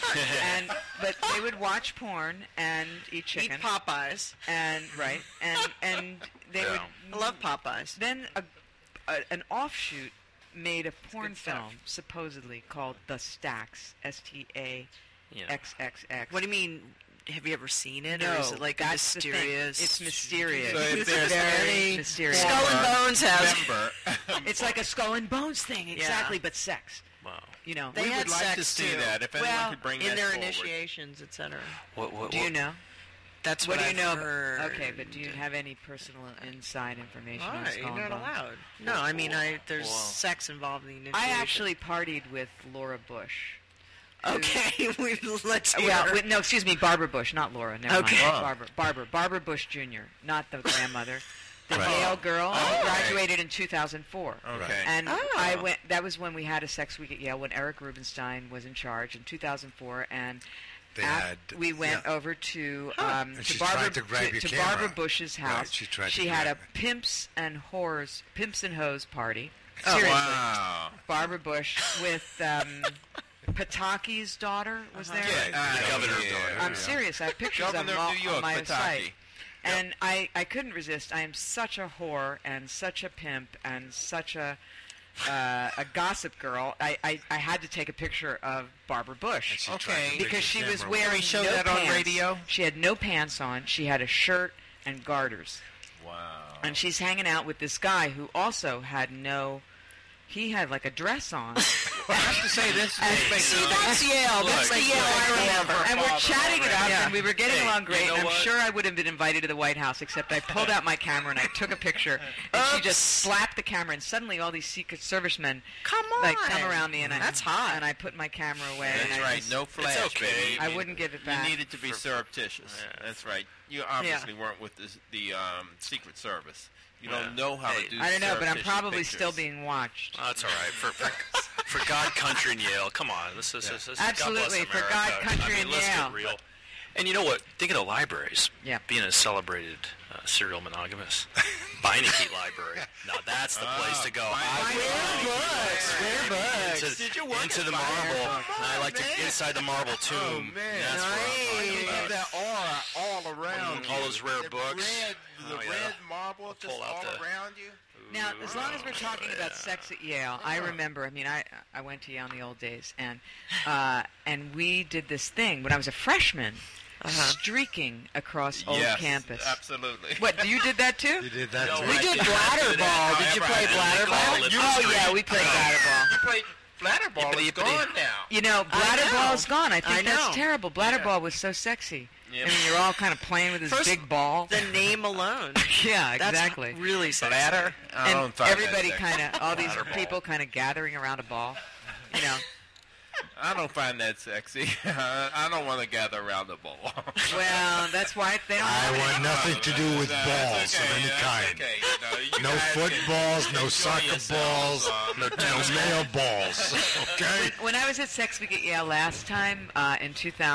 But they would watch porn and eat chicken. Eat Popeyes. and and they Yeah. would. I love Popeyes. Then an offshoot made a porn good stuff. film supposedly called The Stacks. STAXXX. What do you mean? Have you ever seen it? No, or is it like a that's the thing. mysterious? It's mysterious. So if It's there's very any mysterious. Skull and Bones has. Member, It's like a skull and bones thing, exactly, but sex. Wow. You know. They we had would like sex to see too. that. If anyone Well, could bring in that their forward. initiations, etc. Do you know? That's What what, do you know? I've heard. Okay, but do you have any personal inside information on Why? skull You're and not bones? allowed. No, I mean, there's Wow. sex involved in the I initiation. actually partied with Laura Bush. Okay, let's hear. Well, no, excuse me, Barbara Bush, not Laura. Never Okay. mind. Barbara Bush Jr., not the grandmother. The Right. Yale girl Oh, graduated in 2004. Okay. And Oh. I went. That was when we had a sex week at Yale when Eric Rubenstein was in charge in 2004, and They had- we went yeah. over to And to she Barbara tried to grab your to camera. Barbara Bush's Right, house. she tried to had grab a it. pimps and hoes party. Oh, Seriously, wow. Barbara Bush with Pataki's daughter was there. Yeah, Governor's yeah. daughter. I'm serious. I have pictures Governor of of them New on York, my Pataki. site. And I couldn't resist. I am such a whore and such a pimp and such a a gossip girl, I had to take a picture of Barbara Bush. Okay. Because she was Can wearing we show no that pants. on radio? She had no pants on. She had a shirt and garters. Wow. And she's hanging out with this guy who also had no... He had like a dress on. I have to say this. That's Yale. That's the Yale I remember. And we're chatting it up, Yeah. and we were getting along great. you know And I'm what? sure I would have been invited to the White House, except I pulled out my camera and I took a picture, and she just slapped the camera, and suddenly all these Secret Service men Come on. like come around me, and That's hot. And I put my camera away. That's and I right. just- No flash, okay. baby. I wouldn't give it back. You needed to be surreptitious. That's right. You obviously weren't with the Secret Service. You don't know how to do. I don't know, but I'm surreptitious probably pictures. still being watched. Oh, that's all right. For God, country, and Yale. Come on, this is Absolutely, God bless for America. God, country, I mean, and let's Yale. get real. And you know what? Think of the libraries. Yeah. Being a celebrated serial monogamous. Beinecke Library. Now that's the place to go. Rare books. Did you work into at the Library? marble. Come on, I like man. to inside the marble tomb. Oh, man. That's what I'm talking You about. have that aura all around all you. those rare The books. The Oh, yeah. red marble just pull out all the- around you. Now, as long as we're talking about sex at Yale, I remember. I mean, I went to Yale in the old days, and we did this thing when I was a freshman, streaking across old Yes, campus. absolutely. What? You did that too? You did that No, too. We I did did bladder that. ball. Did you However, play I didn't bladder call ball? it Lippy Oh Street. yeah, we played bladder ball. You played bladder ball. Yippity, It's yippity. gone now. You know, bladder know. ball is gone. I think I that's know. terrible. Bladder Yeah. ball was so sexy. Yeah. I mean, you're all kind of playing with this First, big ball. The name alone. Yeah, That's exactly. really sexy. Bladder? I And don't find everybody that kind of, all these Bladder ball. people kind of gathering around a ball. You know. I don't find that sexy. I don't want to gather around the ball. Well, that's why they don't. I have want any- nothing to do with That's balls okay, of any that's kind. okay. You No guys can footballs, no enjoy soccer yourselves, balls, no no male balls. Okay? When I was at Sex Week at Yale last time in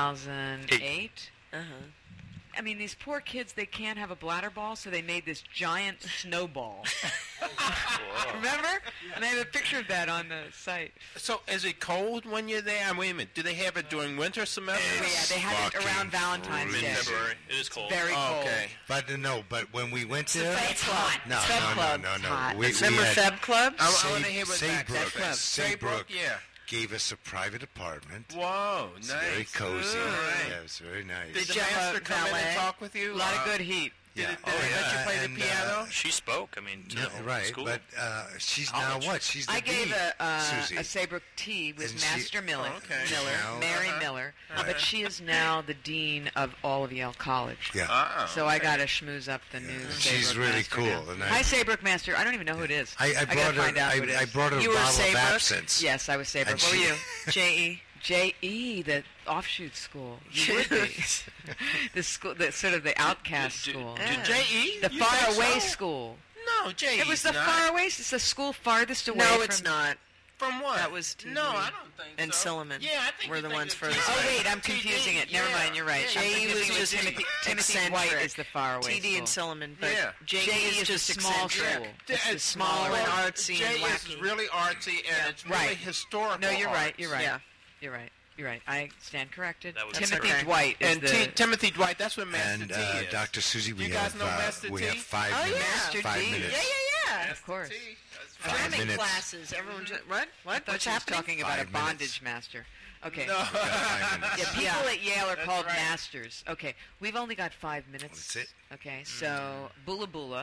2008, I mean, these poor kids, they can't have a bladder ball, so they made this giant snowball. Remember? And I have a picture of that on the site. So, is it cold when you're there? Wait a minute. Do they have it during winter semester? Yeah, they had it around fucking Valentine's Day. Mid-February. It is cold. Very cold. Okay. But no, but when we went there, It's hot. no, Feb no, Club. no, It's no, hot. we Remember had Feb Club? I want to hear what that Saybrook, Club. Saybrook yeah. gave us a private apartment. Whoa, It's nice. very cozy. All right. Yeah, it's very nice. Did The the master come in valet. and talk with you? A lot of good heat. yeah. Did they let you play and, the piano? She spoke. I mean, to yeah, the whole right, school. but she's College. now what? She's the I gave dean, a Susie. Saybrook tea with Isn't she- Master Miller, Oh, okay. Now- Mary Miller, Right. but she is now the dean of all of Yale College. Yeah. So I got to schmooze up the new And Saybrook she's really Master cool, now. and Hi, Saybrook Master. I don't even know who it is. I gotta brought her. find out who it I is. brought her a You were bottle of Saybrook? absinthe. Yes, I was Saybrook. And What were she- you? J.E. J.E., the offshoot school. You would be. The school, the sort of the outcast school. Yeah. J.E.? The You far think away so? school. No, J.E. It was the not. far away. It's the school farthest away. No, from... it's not. From what? That was TD. No, I don't think And so. Silliman Yeah, I think were you the think ones that furthest TD Oh away. wait, I'm confusing it. Never mind. You're right. Yeah, I'm J.E. was confusing just with Timothy eccentric. White is the far away TD and school. Silliman, but Yeah. J.E. J.E. is just a small eccentric. school. It's the It's small and artsy J and is wacky. really artsy and it's really Right. historical. No, you're right. arts. You're right. Yeah. You're right. You're right. I stand corrected. That was Timothy okay. Dwight is And the Timothy Dwight, that's what Master And T is. Dr. Susie, we You guys have know Master we T? have 5 Oh, minutes. yeah. Master 5 D. minutes. Yeah. Of course. T, that's 5 Drumming minutes. classes. Everyone just, what? I What? thought What's she was happening? talking about 5 a bondage minutes. master. Okay. No. We've got 5 minutes. Yeah, people at Yale are That's called right. masters. Okay, we've only got 5 minutes. That's it. Okay, so Bula Bula,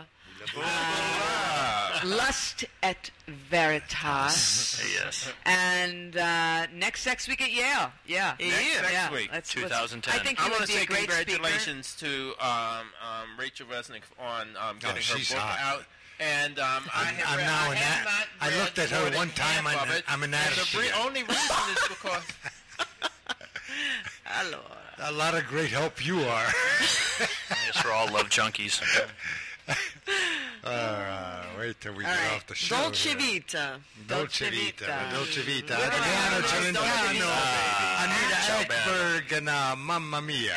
Ah. Lust et Veritas, yes. and next Sex Week at Yale. Yeah, Next week. Let's- 2010. I think I you want would to be say a great congratulations to Rachel Resnick on getting her she's book hot. out. And I have I'm read, now I an have ad- not I read looked at her more than one time, half I'm of an- it, I'm an and addict the again. only reason is because Hello. A lot of great help you are. Yes, we're all love junkies. Wait till we All get right. off the show. Dolce here. Vita. Dolce Vita. Dolce Vita. We're gonna Adriano have a nice Dolce Celentano. Vita. Anita Ciao, Ekberg and Mamma Mia.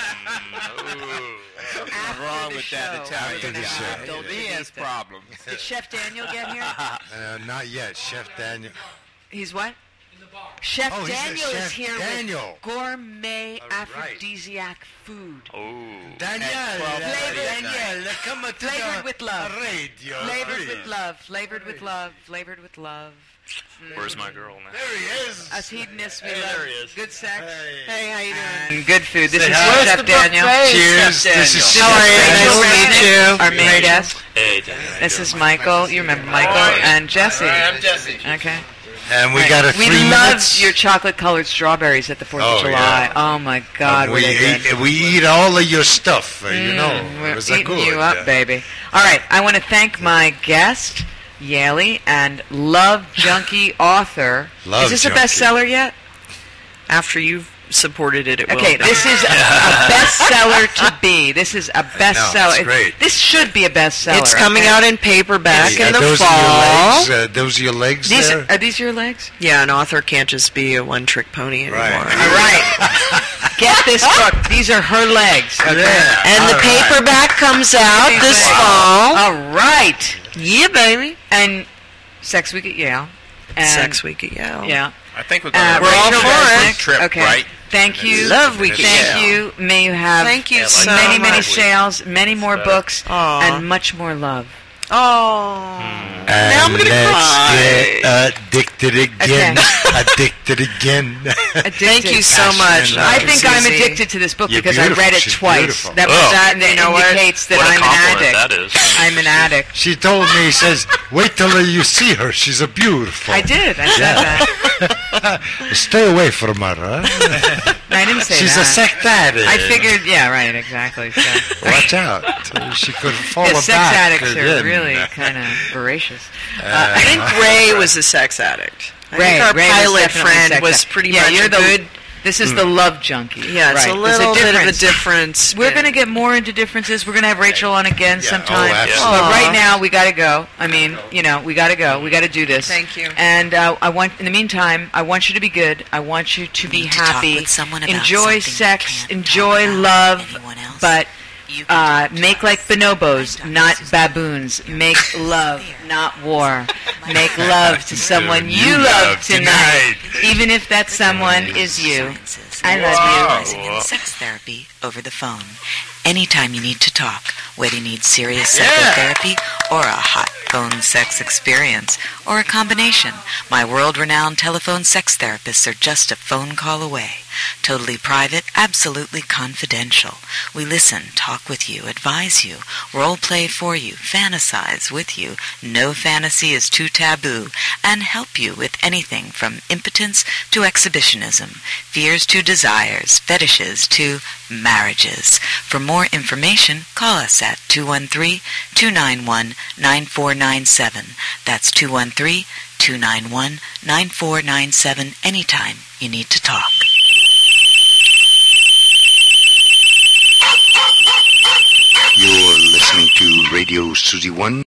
what's After wrong the with show, that Italian After the guy. show. Dolce He has Vita. problems. Did Chef Daniel get here? Not yet, Chef Daniel. He's what? Chef Oh, he's the Daniel is Chef here Daniel. with gourmet All right. aphrodisiac food. Oh. Daniel, come to Flavored the with love. radio. Flavored please. with love. Flavored with love. Flavored with love. Where's my girl now? There he is. Us hedonists, we Hey, love there he is. good sex Hey, how you doing? and good food. This Say is hi. Chef Daniel. Cheers. This is How are you? Chef Nice to meet you. Our main guest. Hey, Dan. This is Michael. You remember Michael and Jesse. I'm Jesse. Okay. And we got a 3 We minutes. loved your chocolate-colored strawberries at the 4th Oh, of July. yeah. Oh my God, were we they good? eat all of your stuff, you know. We're It was eating good. you up, baby. All right, I want to thank my guest, Yaley, and Love Junkie author. Love Is this Junkie. a bestseller yet? After you've supported it, it will. Okay, this is a bestseller to be. This is a bestseller. it's great. This should be a bestseller. It's coming okay? out in paperback Hey, in the those fall. Are your legs? Those are your legs These there? are these your legs? Yeah, an author can't just be a one-trick pony anymore. Right. All right. Get this book. These are her legs. Okay. Yeah. And the All right. paperback comes out this fall. All right. Yeah, baby. And Sex Week at Yale. And, Sex Week at Yale. Yeah. I think we're going to We're all Rachel for Resnick. it. Trip, Okay. right? Thank you. Love Week at Thank Yale. you. May you have Thank you Yeah, like so many, many much. sales, many more books, Aw. and much more love. Oh. And Now I'm gonna let's cry. get addicted again. Addicted again. Thank you so Passion much. and love. I think I'm Susie. addicted to this book You're because I beautiful. read it She's twice. beautiful. That, Oh. that You know what? indicates that What a I'm an compliment addict. that is. I'm an addict. She told me, he says, wait till you see her. She's a beautiful. I did. I said that. Stay away from her, huh? I didn't say She's that. a sex addict. I figured, yeah, right, exactly. So. Watch out. She could fall Yeah, back. sex addicts are again. really kind of voracious. I think Ray was a sex addict. I think our Ray was pilot definitely friend sex was addict. pretty yeah, much you're a the good... This is the love junkie. Yeah, it's right. a There's little bit of a difference. difference. We're going to get more into differences. We're going to have Rachel on again Yeah, sometime. oh, absolutely. But right Aw. now, we got to go. I mean, you know, we got to go. We got to do this. Thank you. And I want, in the meantime, I want you to be good. I want you to be Need to talk happy. with someone about Enjoy something you sex. can't Enjoy talk about love. with anyone else. But You can talk to make us. like bonobos, I'm not Dr. Susan. baboons. Make love, not war. My Make name love to someone you love tonight, even if that someone is you. Sciences. I love Specializing you. in sex therapy over the phone. Anytime you need to talk, whether you need serious psychotherapy or a hot phone sex experience, or a combination, my world-renowned telephone sex therapists are just a phone call away. Totally private, absolutely confidential. We listen, talk with you, advise you, role play for you, fantasize with you. No fantasy is too taboo, and help you with anything from impotence to exhibitionism, fears to desires, fetishes to marriages. For more information, call us at 213-291-9497. That's 213-291-9497 anytime you need to talk. You're listening to Radio Susie 1.